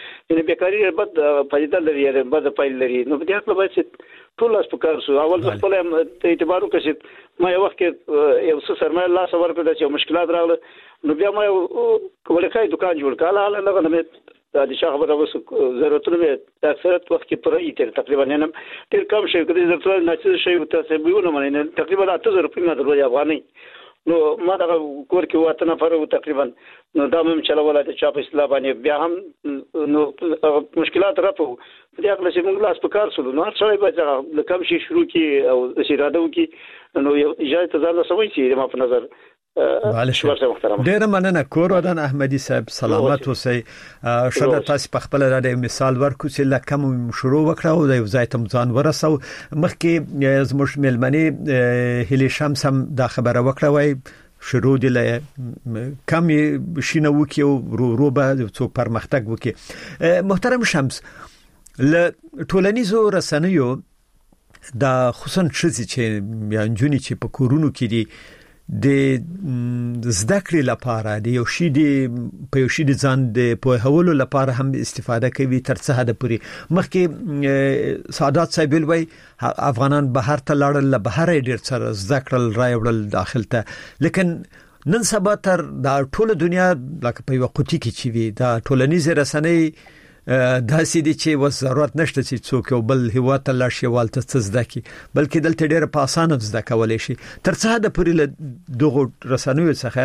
K: یعنی بیکاری بد پدیده لري بد پایل لري نو په دې حق باید ټول لاس پکار شو اول خپل اعتبار وکړي ما یو وخت کې یو څه سرمایه لاس ورکړل چې مشکلات راغله نو بیا ما ولکای دکان جوړ کړل هغه نه د شاه خبره وس ضرورتونه اکثر وخت کې پرې تر تقریبا نه تر کم شي کله ضرورت نه شي تاسو به ونه معنی تقریبا 8000 روپۍ نه درلودي افغاني نو ما دا کور کې وته نه فرو تقریبا نو دا مم چلول د چا په اصطلاح باندې بیا هم نو مشکلات راپو په دې اړه چې موږ لاس په کار سولو نو څه به کم شي شروع کی او اراده وکي نو اجازه ځان سموي چې ما په نظر
B: ډیر مننه کور ودان احمدي صاحب سلامت اوسئ شاده تاسو په خپل د مثال ورکو چې لکه شروع وکړو د یو ځای ته ځان ورسو مخکې زموږ ملمنې هلي شمس هم دا خبره وکړوي شروع دي له کم شینه وکي او روبه څوک پرمختګ وکي محترم شمس له ټولنیزو رسنیو دا خصوصا چې یا انجونی چې په کورونو کې دي د زده کړې لپاره د یو شی د په یو شی د ځان د پوهولو لپاره هم استفاده کوي تر څه حد پورې مخکې سعادت صاحب وی افغانان بهر ته لاړل بهر ډیر سره زده کړل راوړل داخل ته لیکن نن سبا تر دا ټول دنیا لکه په یو قوتي کې چې وي دا ټولنیز رسنۍ دا سیدی چې وس ضرورت نشته چې څوک یو بل هیواد ته لاړ شي والته زده کی بلکې دلته ډېر په اسانه زده کولای شي تر څه د پرې دغه رسنیو څخه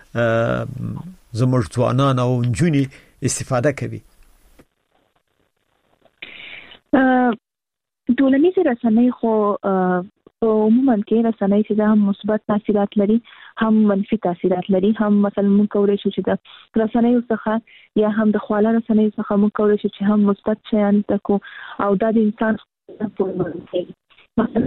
B: زموږ ځوانان او نجونې استفاده کوي
I: ټولنیز رسنۍ خو عموما کې رسنۍ چې هم مثبت تاثیرات لري هم منفي تاثیرات لري هم مثلا موږ کولای شو چې د رسنیو څخه یا هم د خواله رسنیو څخه موږ کولای شو چې هم مثبت شیان تکو او د انسان په ورته مثلا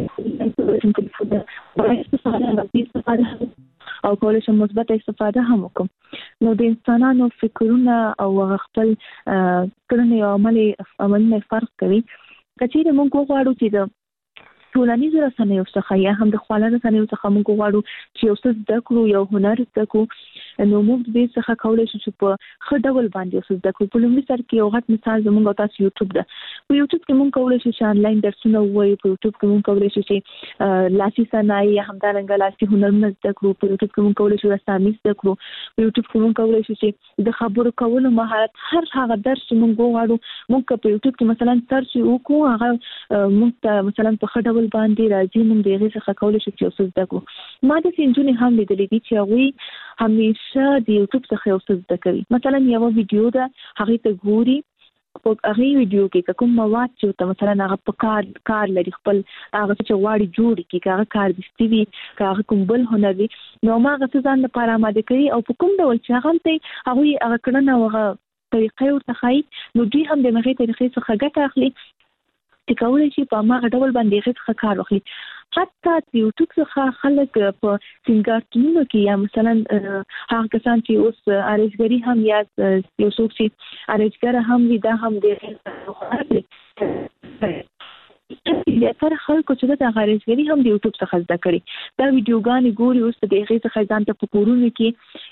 I: او کولای شو مثبت استفاده هم وکړو نو د انسانانو فکرونه او خپل کړنې او عملونه فرق کوي کچېره موږ غواړو چې د ټولنیز رسنیو څخه یا هم د خواله رسنیو څخه موږ غواړو چې یو څه زده کړو یو هنر زده کړو نو موږ دې څخه کولای شو چې په ښه ډول باندې یو څه زده کړو په لومړي سر کې یو غټ مثال زموږ تاسو یوټیوب ده په یوټیوب کې موږ کولای شو چې انلاین درسونه ووایو په یوټیوب کې موږ کولای شو چې لاسي صنایع یا همدارنګه لاسي هنرونه زده کړو په یوټیوب کې موږ کولای شو رسامي زده کړو په یوټیوب کې موږ کولای شو چې د خبرو کولو مهارت هر هغه درس چې موږ غواړو موږ په یوټیوب کې مثلا سرچ وکړو هغه موږ مثلا په خډه باندې راځي موږ دغه څخه کولای شو چې اوسه زده کړو ما د سنجونې هم لیدلې دي چې هغه همیشه د یوټیوب څخه اوسه زده کوي مثلا یو ویډیو ده هغه ته ګوري په هغه ویډیو کې کوم مواد چې مثلا هغه په کار لري خپل هغه چې واړی جوړ کی هغه کار دستي وي هغه کوم بل هنر وي نو ما هغه ځان لپاره آماده کوي او په کوم ډول چې هغه کړنه هغه طریقې ورته خای نو دوی هم د هغه طریقې څخه ګټه اخلي چې کولای شي په ما ډول باندې هغه کار وکړي حتی د یوټیوب څخه خلک په سنگارتونو کې یا مثلا هغه کسان چې اوس ارزګری هم یا یو څوک چې ارزګر هم وي دا هم د تر خلکو چې د غریزګری هم د یوټیوب څخه زده کړي دا ویډیوګانې ګوري اوس د هغه څخه ځان ته په کورونو کې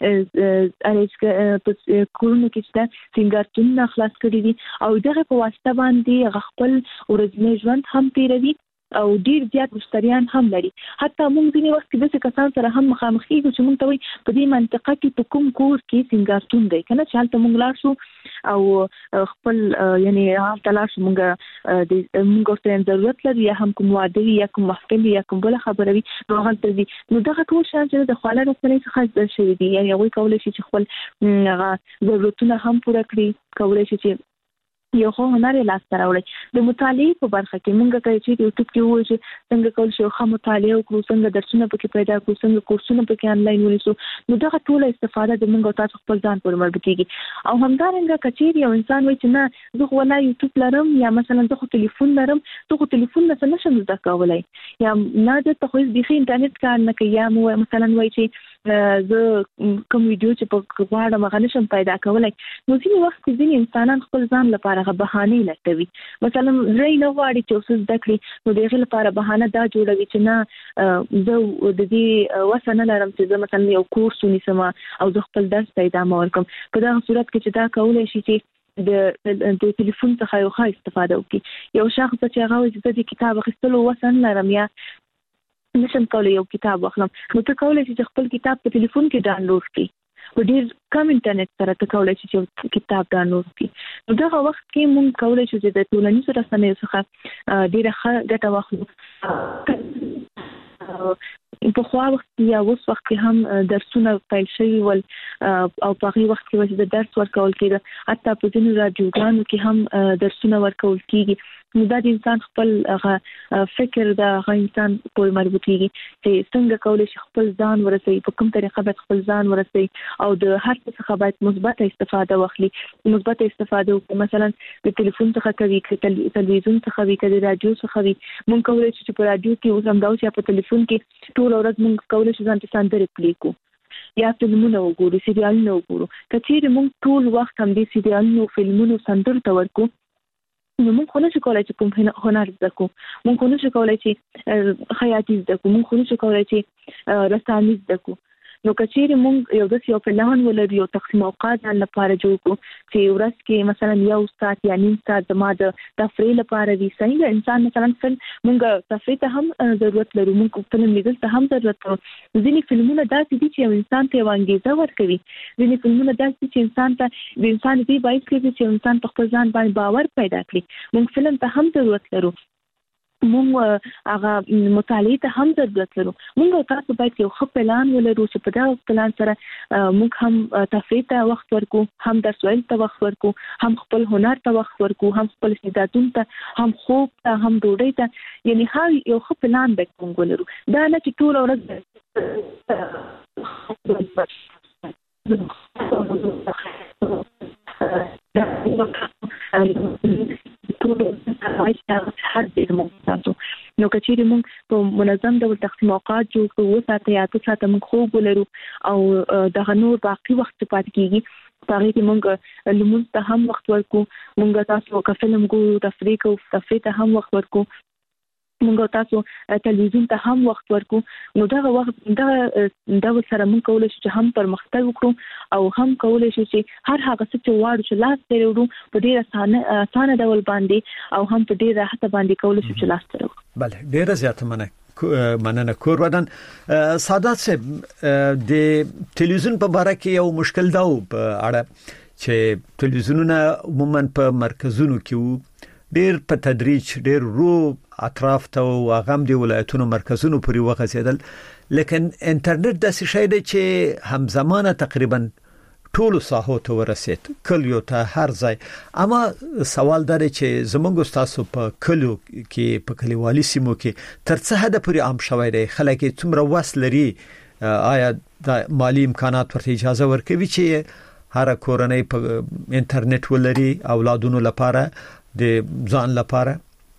I: کورونو کې چې سنگارتونو خلاص کړي دي او دغه په واسطه باندې خپل ورځنی ژوند هم تیروي او ډیر زیات مشتریان هم لري حتی موږ ځینې وخت د کسان سره هم مخامخ کیږو چې موږ ته وي په دې منطقه کې په کوم کور کې سنگارتون دی کنه چې حالت موږ لاړ شو او خپل یعنی حالت لاړ شو موږ ورته ضرورت لري یا هم کوم واده یا کوم محفل یا کوم بل خبره وي نو هغه تر دې نو دغه ټول شان چې د خاله رسنۍ څخه زده شوی دي یعنی هغه کولای شي چې خپل ضرورتونه هم پوره کړي کولای شي چې یو خو هنر لاس راوړي د مطالعې په برخه کې موږ کوي چې یوټیوب کې وایي چې څنګه کول شي خو مطالعه وکړو څنګه درسونه پکې پیدا کړو څنګه کورسونه پکې انلاین ونیسو نو دا ټول استفاده د موږ تاسو خپل ځان پورې مربوط کیږي او همدارنګه کچېری یو انسان وایي چې نه زه خو نه یوټیوب لرم یا مثلا زه خو ټلیفون لرم ته خو ټلیفون نه نشم زده کولای یا نه د ته خو د انټرنیټ کار نه کوي یا مثلا وایي چې زه کوم ویډیو چې په غواړم هغه نشم پیدا کولای نو ځینې وخت ځینې انسانان خپل ځان لپاره بهانه لټوي مثلا زه نه غواړم چې اوس زده کړې نو دغه لپاره بهانه دا جوړوي چې نه زه د دې وسنه لرم چې زه مثلا یو کورس ونیسم او زه خپل درس پیدا مورکم په دا صورت کې چې دا کولای شي چې د ټلیفون څخه یو ښه استفاده وکړي. یو شخص چې هغه وایي چې کتاب اخیستلو وسن لرم یا نشم کولای یو کتاب واخلم، نو ته کولای شې چې خپل کتاب په ټلیفون کې ډاونلوډ کړې. په ډیر کم انټرنیټ سره ته کولای شې چې کتاب ډاونلوډ کړې. نو دغه وخت کې موږ کولای شو چې د ټولنیزو رسنیو څخه ډیره ښه ګټه واخلو. په خو وخت یا اوس وخت کې هم درسونه پیل شوي ول او په هغه وخت کې چې د درس ورکول کېده، حتی په ځینو رادیوګانو کې هم درسونه ورکول کېږي. نو دا د انسان خپل فکر د انسان پورې مربوط کېږي چې څنګه کولای شي خپل ځان ورسوي، په کوم طریقه باید خپل ځان ورسوي او د هر څه څخه باید مثبت استفاده واخلي. مثبت استفاده وکړي، مثلا د ټلیفون څخه کوي، تلویزیون څخه وي، د رادیو څخه وي. موږ کولای شو چې په رادیو کې اوس هم دا چې په ټلیفون کې ټول ورځ موږ کولای شو ځان ته سندرې پلی کړو یا فلمونه وګورو، سریالونه وګورو. که چیرې موږ ټول وخت هم دې سریالونو، فلمونو، سندرو ته ورکو، نو موږ خو نشو کولای چې کوم هنر زده کړو، موږ خو نشو کولای چې خیاطي زده کړو، موږ خو نشو کولای چې رسامي زده کړو. نو که چیرې موږ یو پلان ولرو، یو تقسیم اوقات ځان لپاره جوړ کړو چې ورځ کې مثلا 1 ساعت یا نیم ساعت زما د تفریح لپاره وي. صحیح ده، انسان مثلا موږ تفریح ته هم ضرورت لرو، موږ فلم لیدل ته هم ضرورت لرو. ځینې فلمونه داسې دي چې یو انسان ته یو انګیزه ورکوي، ځینې فلمونه داسې دي چې انسان ته د انسان دې باعث کوي چې انسان په خپل ځان باندې باور پیدا کړي. موږ فلم ته هم ضرورت لرو، موږ هغه مطالعه ته هم ضرورت لرو. موږ تاسو باید یو ښه پلان ولرو چې په دا پلان سره موږ هم تفریح ته وخت ورکو، هم درس ویل ته وخت ورکو، هم خپل هنر ته وخت ورکو، هم خپل استعدادونو ته، هم خوب ته، هم ډوډۍ ته. یعنی هر یو ښه پلان باید موږ ولرو. دا نه چې ټول ورځ نو که چیرې موږ په منظم ډول تقسیم اوقات جوړ کړو، 7 ساعته یا 8 ساعته موږ خوب ولرو او دغه نور باقي وخت پاتې کېږي، په هغې کې موږ لمونځ ته هم وخت ورکو، موږ تاسو که فلم ګورو، تفریح کوو، تفریح ته هم وخت ورکو، موږ تاسو تلویزیون ته هم وخت ورکو. نو دغه وخت دغه سره موږ کولای شو چې هم پرمختګ وکړو او هم کولای شو چې هر هغه څه چې واړو چې لاس ته وړو په ډېر اسانه ډول باندې او هم په ډېر راحت باندې کولای شو چې لاس ته وړو.
B: بله، ډېره زیاته مننه کور ودان. سادات صاحب، د تلویزیون په باره کې یو مشکل دا و په اړه چې تلویزیونونه عموما په مرکزونو کې وو، ډېر په تدریج ډېر رو اطراف ته او هغه هم د ولایتونو مرکزونو پورې وغځېدل. لیکن انټرنیټ داسې شی دی چې همزمانه تقریبا ټولو ساحو ته ورسېد، کلیو ته، هر ځای. اما سوال دا دی چې زموږ تاسو په کلیو کې، په کلیوالي سیمو کې تر څه حد پورې عام شوی دی؟ خلک څومره وس لري؟ آیا د مالی امکانات ورته اجازه ورکوي چې هر کورنۍ په انټرنیټ ولري اولادونو لپاره، د ځان لپاره؟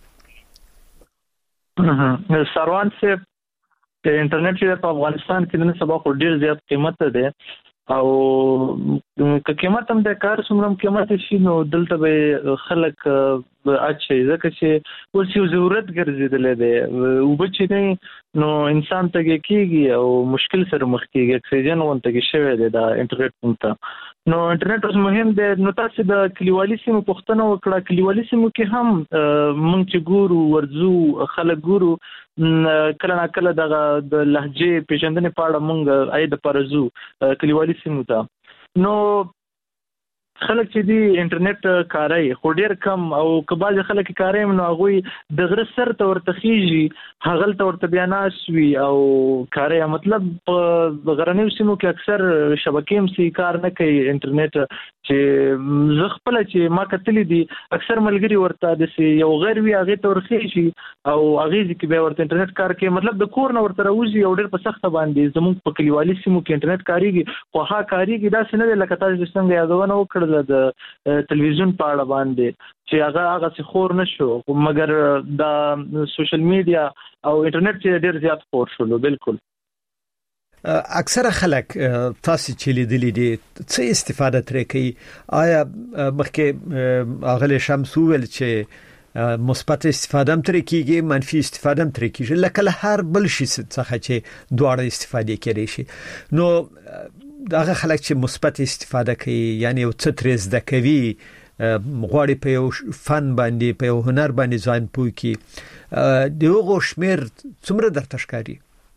C: سروان سے انټرنیټ چې په افغانستان کې نن سبا خو ډیر زیات قیمت دی او که قیمت هم د کار څومره قیمت شي نو دلته به خلک اچي ځکه چې اوس یو ضرورت ګرځیدلې دی او بچی نه نو انسان ته کېږي او مشکل سره مخ کېږي. اکسیجن ونته کې شوی دی دا انټرنیټ ته. نو انټرنیټ اوس مهم دی. نو تاسو د کلیوالي سیمو پوښتنه وکړه، کلیوالي سیمو کې هم مونږ چې ګورو ورزو خلک ګورو کله نه کله د لهجې پیژندنې په اړه مونږ اې د پرزو کلیوالي سیمو ته. نو خلک چې دی انټرنیټ کاروي خو ډیر کم او کباز خلک کاروي نو هغه د غره سر ته ورته خيږي، هغه ته ورته بیاناس وی او کاروي. مطلب په غرنیو سیمو کې اکثر شبکې هم سي کار نه کوي انټرنیټ. چې زه خپل چې ما کتلې دي اکثر ملګری ورته د یو غیر وی هغه ته ورخيږي او هغه ځکه به ورته انټرنیټ کار کوي. مطلب د کور نه ورته راوځي او ډیر په سخت باندې زموږ په کلیوالي سیمو کې انټرنیټ کاریږي خو هغه کاریږي دا څنګه د لکه تاسو څنګه یادونه وکړه د تلویزیون په اړه باندې چې هغه څه خور نشو مګر د سوشل میډیا او انټرنیټ چې ډیر زیات خور شول. بالکل
B: اکثر خلک تاسو چې لیدلې دي څه استفاده ترې کوي؟ آیا مخکې اغله شمس ویل چې مثبت استفاده هم ترې کیږي، منفي استفاده هم ترې کیږي، لکه هر بل شي څخه چې دواړه استفاده کوي شي. نو هغه خلک چې مثبت استفاده کوي یعنی یو څه ترې زده کوي غواړي په یو فن باندې په یو هنر باندې ځان پوي کی دغه شمیر څومره درته ښکاري؟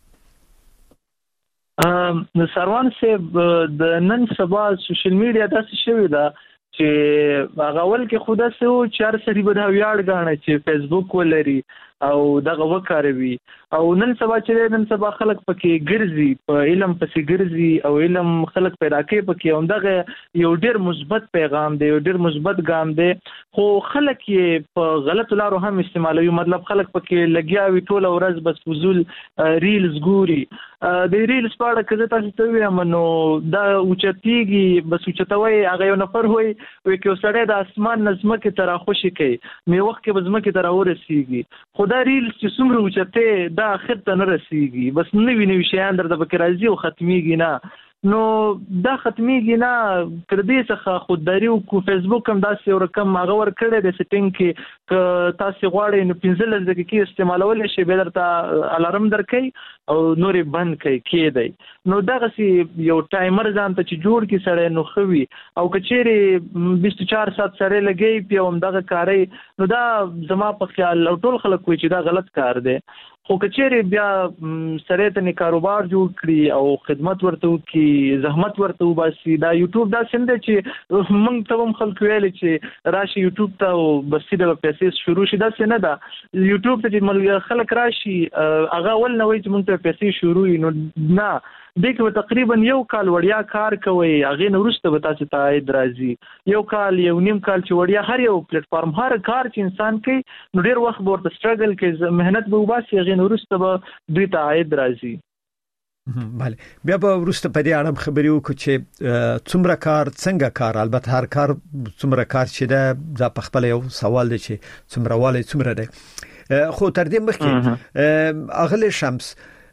C: سروان صاحب د نن سبا سوشل میډیا داسې شوی دا چې هغه ول کې خوده سو چار سری به دا ویاړ غاڼه چې فیسبوک ولري او دغه وکاروي او نن سبا خلک پکې ګرځي په علم پسې ګرځي او علم خلک پیدا کوي پکې هم دغه یو ډیر مثبت پیغام دی یو ډیر مثبت ګام دی خو خلک یې په غلط لارو هم استعمالوي مطلب خلک پکې لګیا وي ټول ورځ بس فزول ریلز ګوري د ریلز په اړه کله تاسو ته وایم نو دا اوچتيږي بس اوچتوي هغه یو نفر وي کې وسړی د اسمان نظم کې تر خوشي کوي مې وخت کې بزمه کې تر ورسیږي خدا ریلز چې څومره اوچته دا اخر ته نه رسیږي بس نوی شیان درته پکې راځي او ختميږي نه نو دا ختميږي نه تر دې څخه خودداري او فیسبوک هم داسې یو رقم هغه ور کړی د سیټینګ کې تاسو غواړئ نو 15 دقیقې استعمالول شي به درته الارم درکې او نورې بند کېدای نو دغه یو ټایمر ځان ته چې جوړ کی سړی نو خوي او کچېره 24 ساعت سره لګي په هم دغه کاری نو دا زما په خیال ټول خلک کوي چې دا غلط کار دی خو کچېره بیا سره ته کاروبار جوړ کړي او خدمت ورته وکړي زحمت ورته وباسي دا یوټیوب دا څنګه چې موږ ته هم خلک ویل چې راشي یوټیوب ته بس د پیسې شروع شي دا څنګه دا یوټیوب ته چې خلک راشي هغه ول نه وي چې موږ ته پیسې شروع نو نه دغه تقریبا یو کال وړیا کار کوي هغه نو ورسته به تاسو ته عاید راځي یو کال یو نیم کال چې وړیا هر یو پلیټ فارم هر کار چې انسان کوي نو ډیر وخت ورته سټرګل کوي مهنت به وباسي هغه نو ورسته به دوی ته عاید راځي
B: بله بیا به ورسته په دې اړه خبرې وکړو چې څومره کار څنګه کار البته هر کار څومره کار چې دا په خپل یو سوال دی چې څومره والی څومره دی خو تر دې مخکې اغله شمس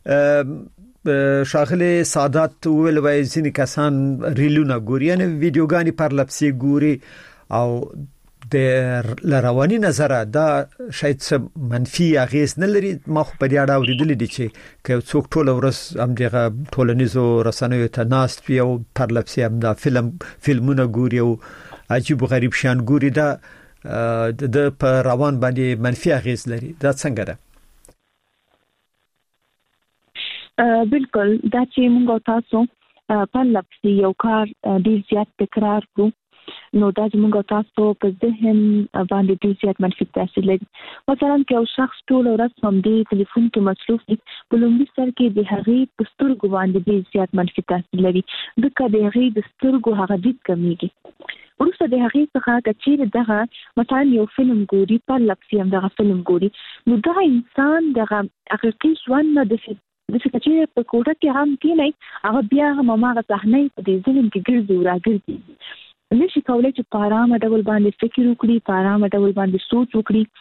B: شاغله سعادت ویل وای ځینې کسان ریلونه ګوري یعنی ویډیوګانی پر لپسي ګوري او د رواني نظر دا شاید څه منفي اغیز نه لري ما خو په دې اړه اوریدل دي چې څوک ټول ورځ هم دغه ټولنیزو رسنیو ته ناست وي او پر لپسي هم دا فلمونه ګوري او عجیب غریب شان ګوري دا د په روان باندې منفي اغیز لري دا څنګه ده
I: بالکل دا چې موږ تاسو په لپسي یو کار ډیر زیات تکرار کوو نو دا زموږ تاسو په ذهن باندې ډیر زیات منفي تاثیر لري مثلا که یو شخص ټول ورځ هم د ټلیفون کې مصروف وي په لومړي سر کې د هغې په سترګو باندې ډیر زیات منفي تاثیر لري ځکه د هغې د سترګو هغه دید کمیږي وروسته د هغې څخه که چیرې دغه مثلا یو فلم ګوري په لپسي هم دغه فلم ګوري نو دا انسان دغه حقیقي ژوند نه د چې په کوټه کې هم کېنای هغه بیا هم هغه صحنه په دې ذهن کې ګرځي او راګرځي نشي کولای چې په ارامه ډول باندې فکر وکړي په ارامه ډول باندې سوچ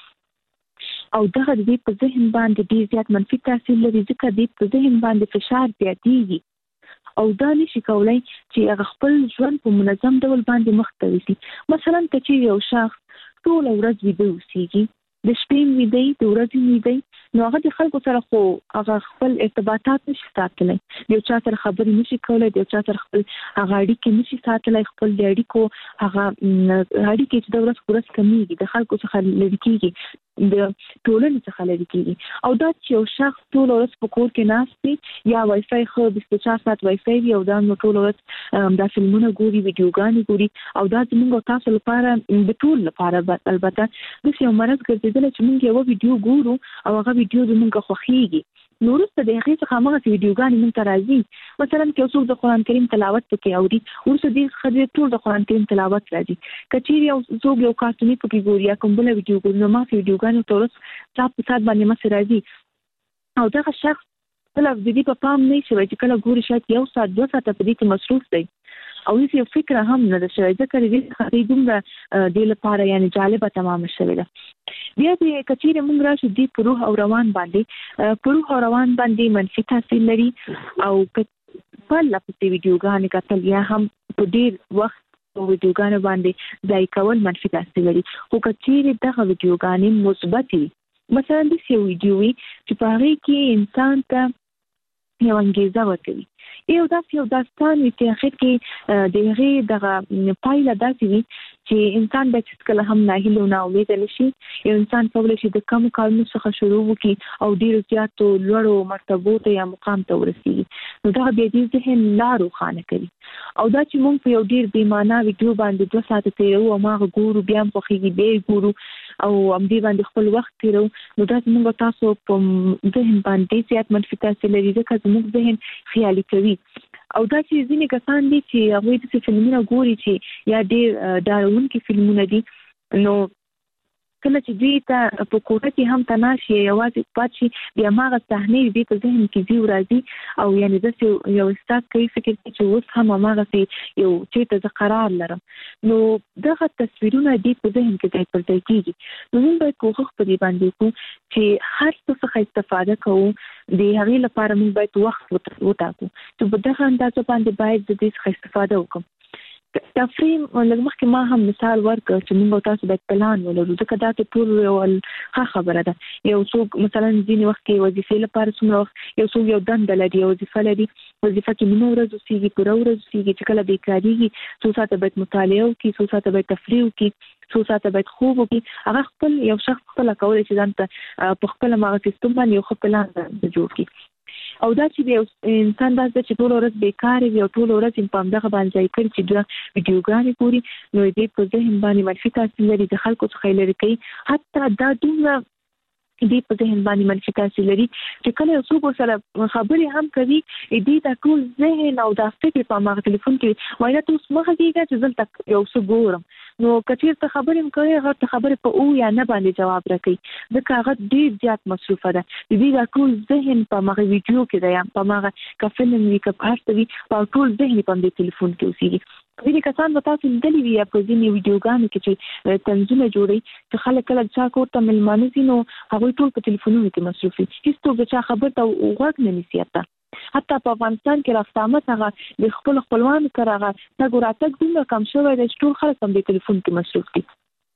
I: وکړي او دغه د دې په ذهن باندې ډېر زیات منفي تاثیر لري ځکه د په ذهن باندې فشار زیاتېږي او دا نشي کولای چې هغه خپل ژوند په منظم ډول باندې مخ ته یوسي مثلا که چې یو شخص ټول ورځ ویده اوسېږي د شپې ویده د ورځې ویده نو هغه د خلکو سره خو هغه خپل ارتباطات نشي ساتلی یو چا سره خبرې نشي کولی یو چا سره خپل هغه اړیکې نشي ساتلی خپل د اړیکو هغه اړیکې چې د ورځ کمیږي د خلکو څخه لرې کېږي د ټولنې څخه لرې کېږي او دا چې یو شخص ټول ورځ په کور کې ناست وي یا وای فای خو 24 ساعت وای فای وي او دا نو ټول ورځ دا فلمونه ګوري ویډیوګانې ګوري او دا زموږ تاسو لپاره د ټول لپاره البته د یو مرض ګرځېدل چې موږ یو ویډیو ګورو او هغه ویډیو زموږ خوښیږي نو وروسته د هغې څخه هماغسې ویډیوګانې موږ ته راځي مثلا که یو څوک د قرآن کریم تلاوت پکې اوري وروسته دې ښځې ټول د قرآن کریم تلاوت راځي که چیرې یو څوک یو کارتوني پکې ګوري یا کوم بله ویډیو ګوري نو هماغسې ویډیوګانې ورته ورځ ساعت په ساعت باندې مخې راځي او دغه شخص کله د دې په پام نه شوی چې کله ګوري شاید 1 ساعت 2 ساعته په دې کې مصروف دی او هیڅ یو فکر هم نه ده شوی ځکه دې دومره دې لپاره یعنی جالبه تمامه شوې ده بیا دې که چیرې موږ راشو دې په روح او روان باندې منفي تاثیر لري او په لپسې ویډیوګانې کتل یا هم په ډېر وخت په ویډیوګانو باندې ځای کول منفي تاثیر لري خو که چیرې دغه ویډیوګانې مثبت وي مثلا داسې یو ویډیو وي چې په هغې کې انسان ته یو انګېزه ورکوي یو داستان چې اخر کې دغه پایله داسې وي چې انسان به کله هم ناهیله نه امید نشي. یو انسان کولای شي د کم کارونو څخه شروع وکړي او ډیر زیاتو لوړو مرتبو ته یا مقام ته ورسیږي. نو دا به د ذهن لارو خانه کوي او دا چې موږ په یو ډیر بیمانه ویډیو باندې 2 ساعت تیرو او ما ګورو بیا په خېږي به ګورو او ام دې باندې خپل وخت تیرو، نو دا موږ تاسو په ذهن باندې زیات منفي تاثیر لري ځکه موږ ذهن خیالي کوي. او دا چې ځینې کسان دي چې هغه د فلمونو ګوري چې یا ډېر ډارونکي فلمونه دي، نو کله چې دوی ته په کوټه کې هم تناشي یوازې پاتې بیا ماغه صحنې دې په ذهن کې دی راځي او یعنی د یو استاد کوي فکر چې اوس هم ماغه یو چې ته قرار لرم، نو دغه تصویرونه دې په ذهن کې ځای پر ځای کیږي. نو موږ باید کوښښ په دې باندې وکړو چې هر څه څخه استفاده کوو، د هغې لپاره موږ باید وخت وټاکو چې په دغه اندازه باندې باید د دې څخه استفاده وکړو. تفریم لږ مخکې ما هم مثال ورکړ چې موږ تاسو باید پلان ولرو ځکه دا ټول یو ښه خبره ده. یو څوک مثلا ځینې وخت کې وظیفې لپاره څومره وخت یو څوک یو دنده لري، وظیفه لري، وظیفه کې نیمه ورځ اوسېږي، پوره ورځ اوسېږي، چې کله بیکارېږي څو ساعته باید مطالعه وکړي، څو ساعته باید تفریح وکړي، څو ساعته باید خوب وکړي. هغه خپل یو شخص خپل کولی چې ځان ته په خپل هغه سیستم باندې یو ښه پلان جوړ کړي. او دا چې انسان داسې چې ټول ورځ بیکار وي او ټول ورځ په همدغه باندې ځای کوي چې دا ویډیوګانې ګوري، نو دې په ذهن باندې منفي تاثیر لري، د خلکو څخه لري کوي. حتی دا دومره دې په ذهن باندې منفي تاثیر لري چې کله یو څوک سره خبرې هم کوي دې دا ټول ذهن او دا فکر په هغه ټلیفون کې وایي ته اوس مخه کېږه چې دلته یو څه ګورم، نو کچیر ته خبرې هم کوي هغه ته خبرې په او یا نه باندې جواب راکوي ځکه هغه ډېر زیات مصروفه ده. دې دا ټول ذهن په هغه ویډیو کې دی یا په هغه که فلم وي که هر څه وي په ټول ذهن په دې ټلیفون کې اوسېږي. ځینې کسان به تاسو لیدلي وي یا په ځینې ویډیوګانو کې چې طنزونه جوړوي چې خلک کله چا کور ته میلمانه ځي نو هغوی ټول په ټلیفونونو کې مصروف وي، هېڅوک د چا خبر ته غوږ نه نیسي. حتی په افغانستان کې راستامت هغه د خپل خپلوانو سره هغه تګ وراتګ دومره کم شوی دی چې ټول خلک هم د ټلیفون کې مصروف دي.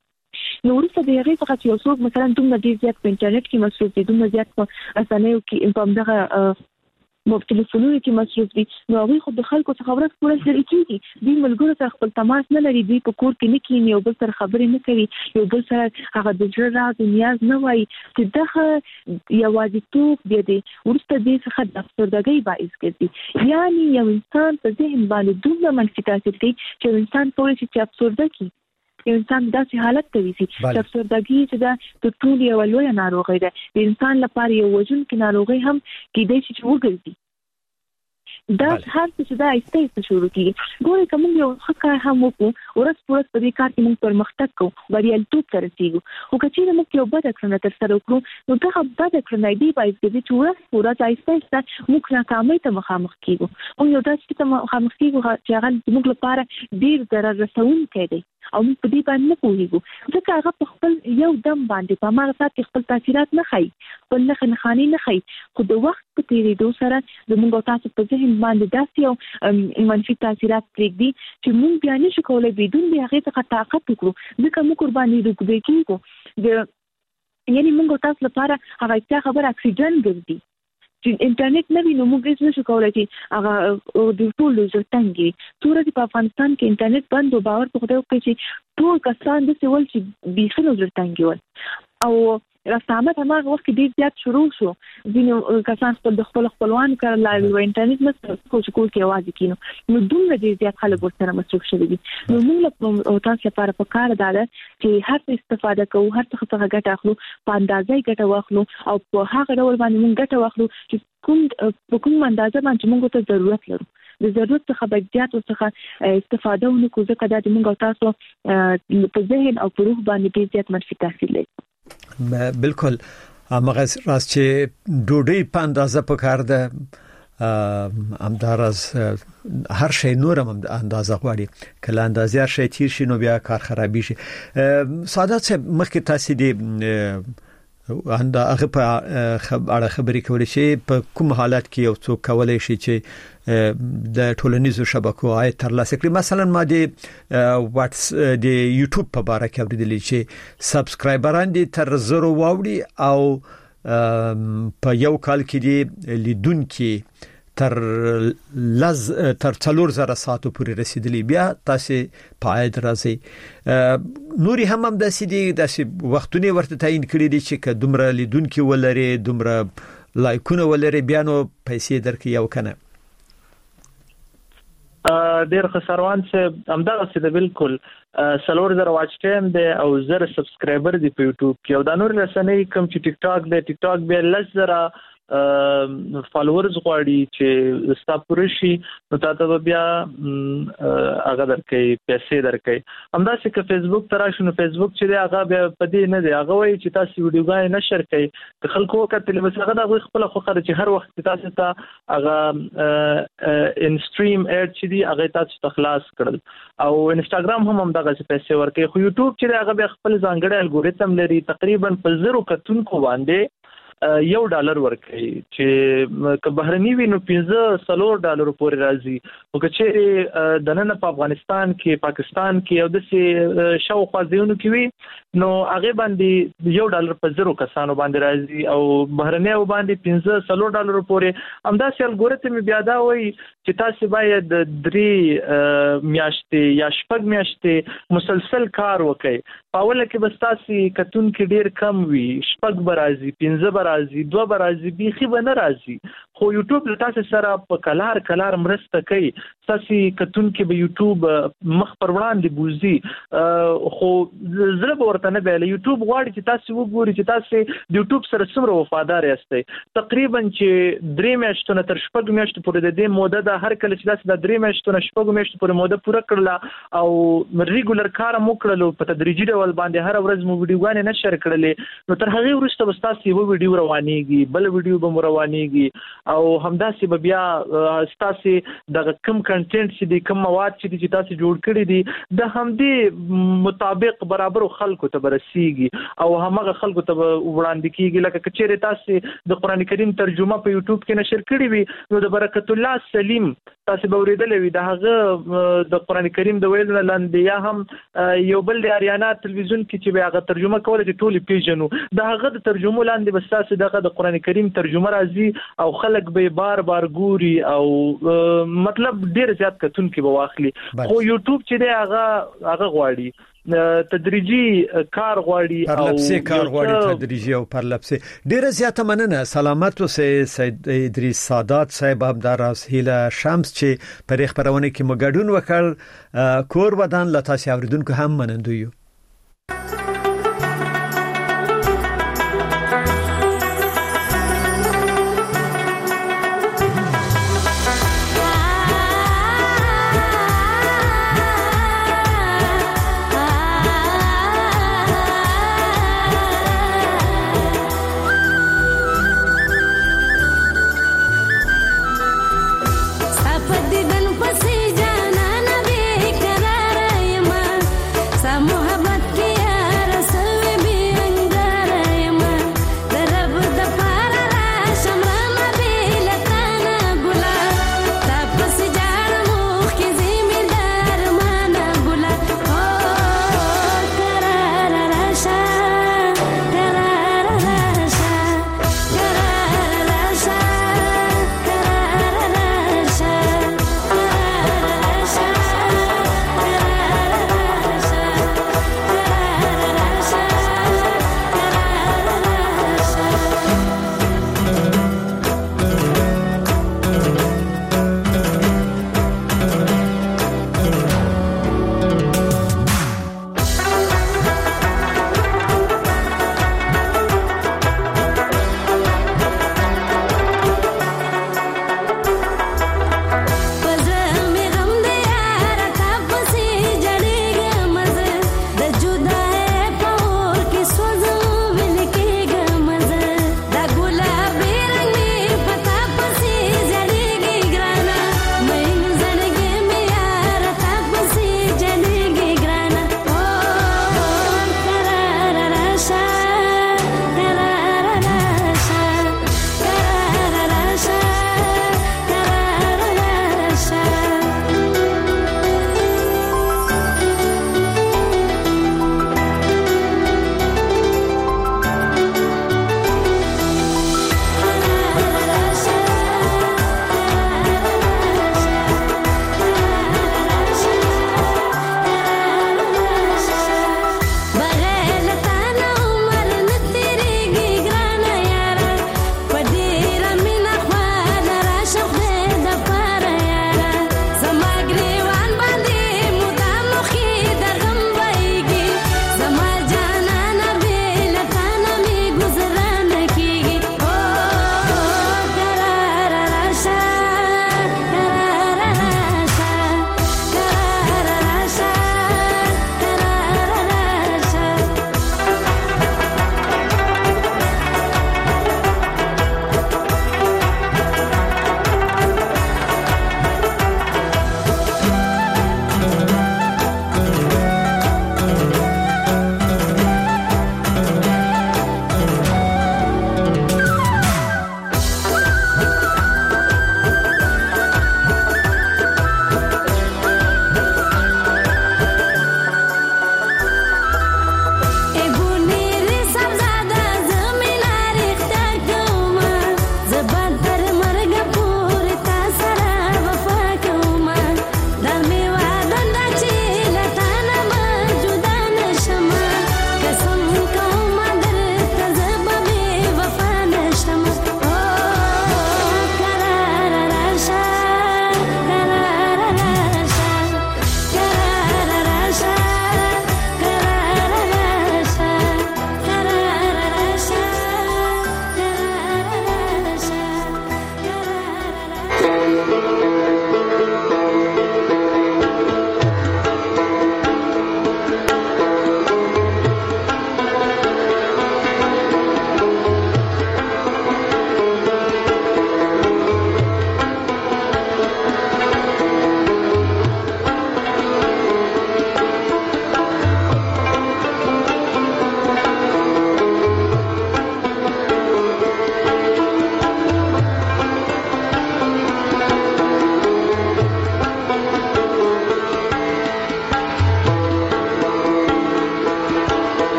I: نو وروسته د هغې څخه چې یو څوک مثلا دومره ډېر زیات په انټرنیټ کې مصروف دي، دومره زیات په رسنیو کې په همدغه ټلیفونونو کې مصروف دي، نو هغوی خو د خلکو څخه ورځ په ورځ لرې کېږي. دوی ملګرو سره خپل تماس نه لري، دوی په کور کې نه کښېني، یو بل سره خبرې نه کوي، یو بل سره هغه د زړه راز او نیاز نه وایي چې دغه یوازیتوب بیا دی وروسته دې څخه د افسردګۍ باعث ګرځي. یعنې یو انسان په ذهن باندې دومره منفي تاثیر کوي چې یو انسان کولی شي چې افسرده کړي، یو انسان داسې حالت ته ویسي چې افسردګي چې دا د ټول یو لویه ناروغي ده، د انسان لپاره یو وژونکې ناروغي هم کېدای شي چې وګرځي. دا هر څه چې دا ایسته شروع کیږي. ګورئ که موږ یو ښه کار هم وکړو ورځ په ورځ په دې کار کې موږ پرمختګ کوو، بریالیتوب ته رسېږو، خو که چېرې موږ یو بده کړنه ترسره وکړو نو دغه بده کړنه دې باعث ګرځي چې ورځ په ورځ ایسته ایسته موږ ناکامۍ ته مخامخ کېږو. موږ یو داسې ته مخامخ کېږو چې هغه زموږ لپاره ډېر ضرر رسوونکی دی او موږ په دې باندې نه پوهېږو ځکه هغه په خپل یو دم باندې په هماغه ساعت کې خپل تاثیرات نه ښایي، خپل نښې نښانې نه ښایي، خو د وخت په تېرېدو سره زموږ او تاسو په ذهن باندې داسې یو منفي تاثیرات پرېږدي چې موږ بیا نشو کولی بدون د هغې څخه طاقت وکړو ځکه موږ ورباندې رکبې کېږو. یعنې موږ او تاسو لپاره هغه اړتیا خبره اکسیجن ګرځي. چې انټرنیټ نه وي نو موږ هېڅ نشو کولی چې هغه د ټولو زړه تنګ وي. څو ورځې په افغانستان کې انټرنیټ بند و، باور په خدای وکړئ چې ټول کسان داسې ول چې بیخي نو زړه تنګي ول او رسامت هماغه وخت کې ډېر زیات شروع شو. ځینې کسان د خپلو خپلوانو کره لاړل، انټرنیټ نشته چې کور کې یوازې کېنو، نو دومره ډېر زیات خلک ورسره مصروف شوي دي. نو موږ او تاسو لپاره پکار دا ده چې هر څه استفاده کوو، هر څه څخه ګټه اخلو، په اندازه یې ګټه واخلو او په هغه ډول باندې موږ ګټه واخلو چې کوم اندازه باندې موږ ته ضرورت لرو. د ضرورت څخه باید زیات ورڅخه استفاده ونکړو ځکه دا د موږ او تاسو په ذهن او په روح باندې ډېر زیات منفي تاثیر لري.
B: بالکل هغه راز چې ډوډۍ په اندازه پکار ده، همدارز هر شی نور هم اندازه غواړي، کله اندازه هر شی تیر شي نو بیا کار خرابې شي. سعادت صاحب مخکې تاسو دې هغه په اړه خبرې کولې چې په کوم حالت کې یو څوک کولای شي چې د ټولنیزو شبکو عاید ترلاسه کړي. مثلا ما د واتس د یوټیوب په اړه کې اوریدلې چې سبسکرایبران دي تر 0 واوړي او په یو کال کې دي لیدونکو تر 4000 ساعتو پورې رسیدلی بیا تاسو پاید راځي نوري هم د سیدي د وختونه ورته تعین کړی دي چې دومره لیدونکو ولري دومره لایکونه ولري بیا نو پیسې درکې یو کنه
C: ډیر خسروان چې همدغه څه د بالکل سلور زر واچ ټایم دی او زر سبسکرایبر دی په یوټیوب کې او د نور رسنۍ کوم چې ټیک ټاک دی ټیک ټاک به لزره فالوورز غواړي چې ستاپورشي نو تاسو بیا هغه درکې پیسې درکې همداسې که فیسبوک تراشو نو فیسبوک چې دی هغه بیا پدې نه دی هغه وایي چې تاسو ویډیوګان نشر کړئ که خلکو کتل بس هغه د خپل خو خره چې هر وخت تاسو ته هغه انستریم اډ چې دی هغه تاسو تخلاص کړل او انستګرام هم دغه پیسې ورکړي خو یوټیوب چې هغه بیا خپل ځانګړی الګوریتم لري تقریبا په 0 کتونکو باندې $1 ورکړي چې که بهرني وي نو $15 پورې راځي او که چې د نن په افغانستان کې پاکستان کې او د شاوخوا ځایونو کې وي نو هغه باندې $1 په 0 کسانو باندې راځي او بهرني باندې $15 پورې همداسې الګوریتم بیا دا وایي چې تاسو باید 3 میاشتې یا 4 میاشتې مسلسل کار وکړئ پاوله کې بس تاسو کتون کې ډیر کم وي 4 برازي 15 برازي 2 برازي بيخي به نه راځي خو یوټیوب تاسو سره په کلار مرسته کوي تاسو کتون کې به یوټیوب مخ پر وړاندې بوزي خو زړه ورته نه به یوټیوب غواړي چې تاسو وګورئ چې تاسو د یوټیوب سره څومره وفادار یاستئ تقریبا چې 3 میاشتې نه تر 4 میاشتې پورې د دې موده د هر کله چې تاسو د 3 میاشتې نه 4 میاشتې پورې موده پوره کړله او ریګولر کار مو کړلو په تدریجي ډول باندې هر ورځ مو ویډیوګانې نشر کړلې نو تر هغه وروسته بس تاسو یو ویډیو روانيږي بل ویډیو به روانيږي او همداسې به بیا تاسو د کوم کنټینټ چې د کوم مواد چې تاسو جوړ کړی دي د همدې مطابق برابر خلکو ته برسیږي او هغه خلکو ته وړاندې کیږي لکه کچېره تاسو د قران کریم ترجمه په یوټیوب کې نشر کړی وي نو د برکت الله سلیم تاسو به ورېدلې وي د هغه د قران کریم د ویلو لاندې یا هم یو بل د اریانا تلویزیون کې چې به هغه ترجمه کوله چې ټول پیژنو د هغه د ترجمه لاندې بس تاسو دغه د قران کریم ترجمه راځي او خلک به بار ګوري او مطلب ډیر زیات کتون کې به واخلي خو یوټیوب چې دی هغه غواړي تدریجی کار غواړي
B: او پرلپسې کار غواړي تدریجی او پرلپسې ډیر زیاته مننه سلامت اوسئ سید ادریس سادات صاحب همداراز هیله شمس چې پر خبرونه کې مګډون وکړ کور ودان لته اوریدونکو هم منندوی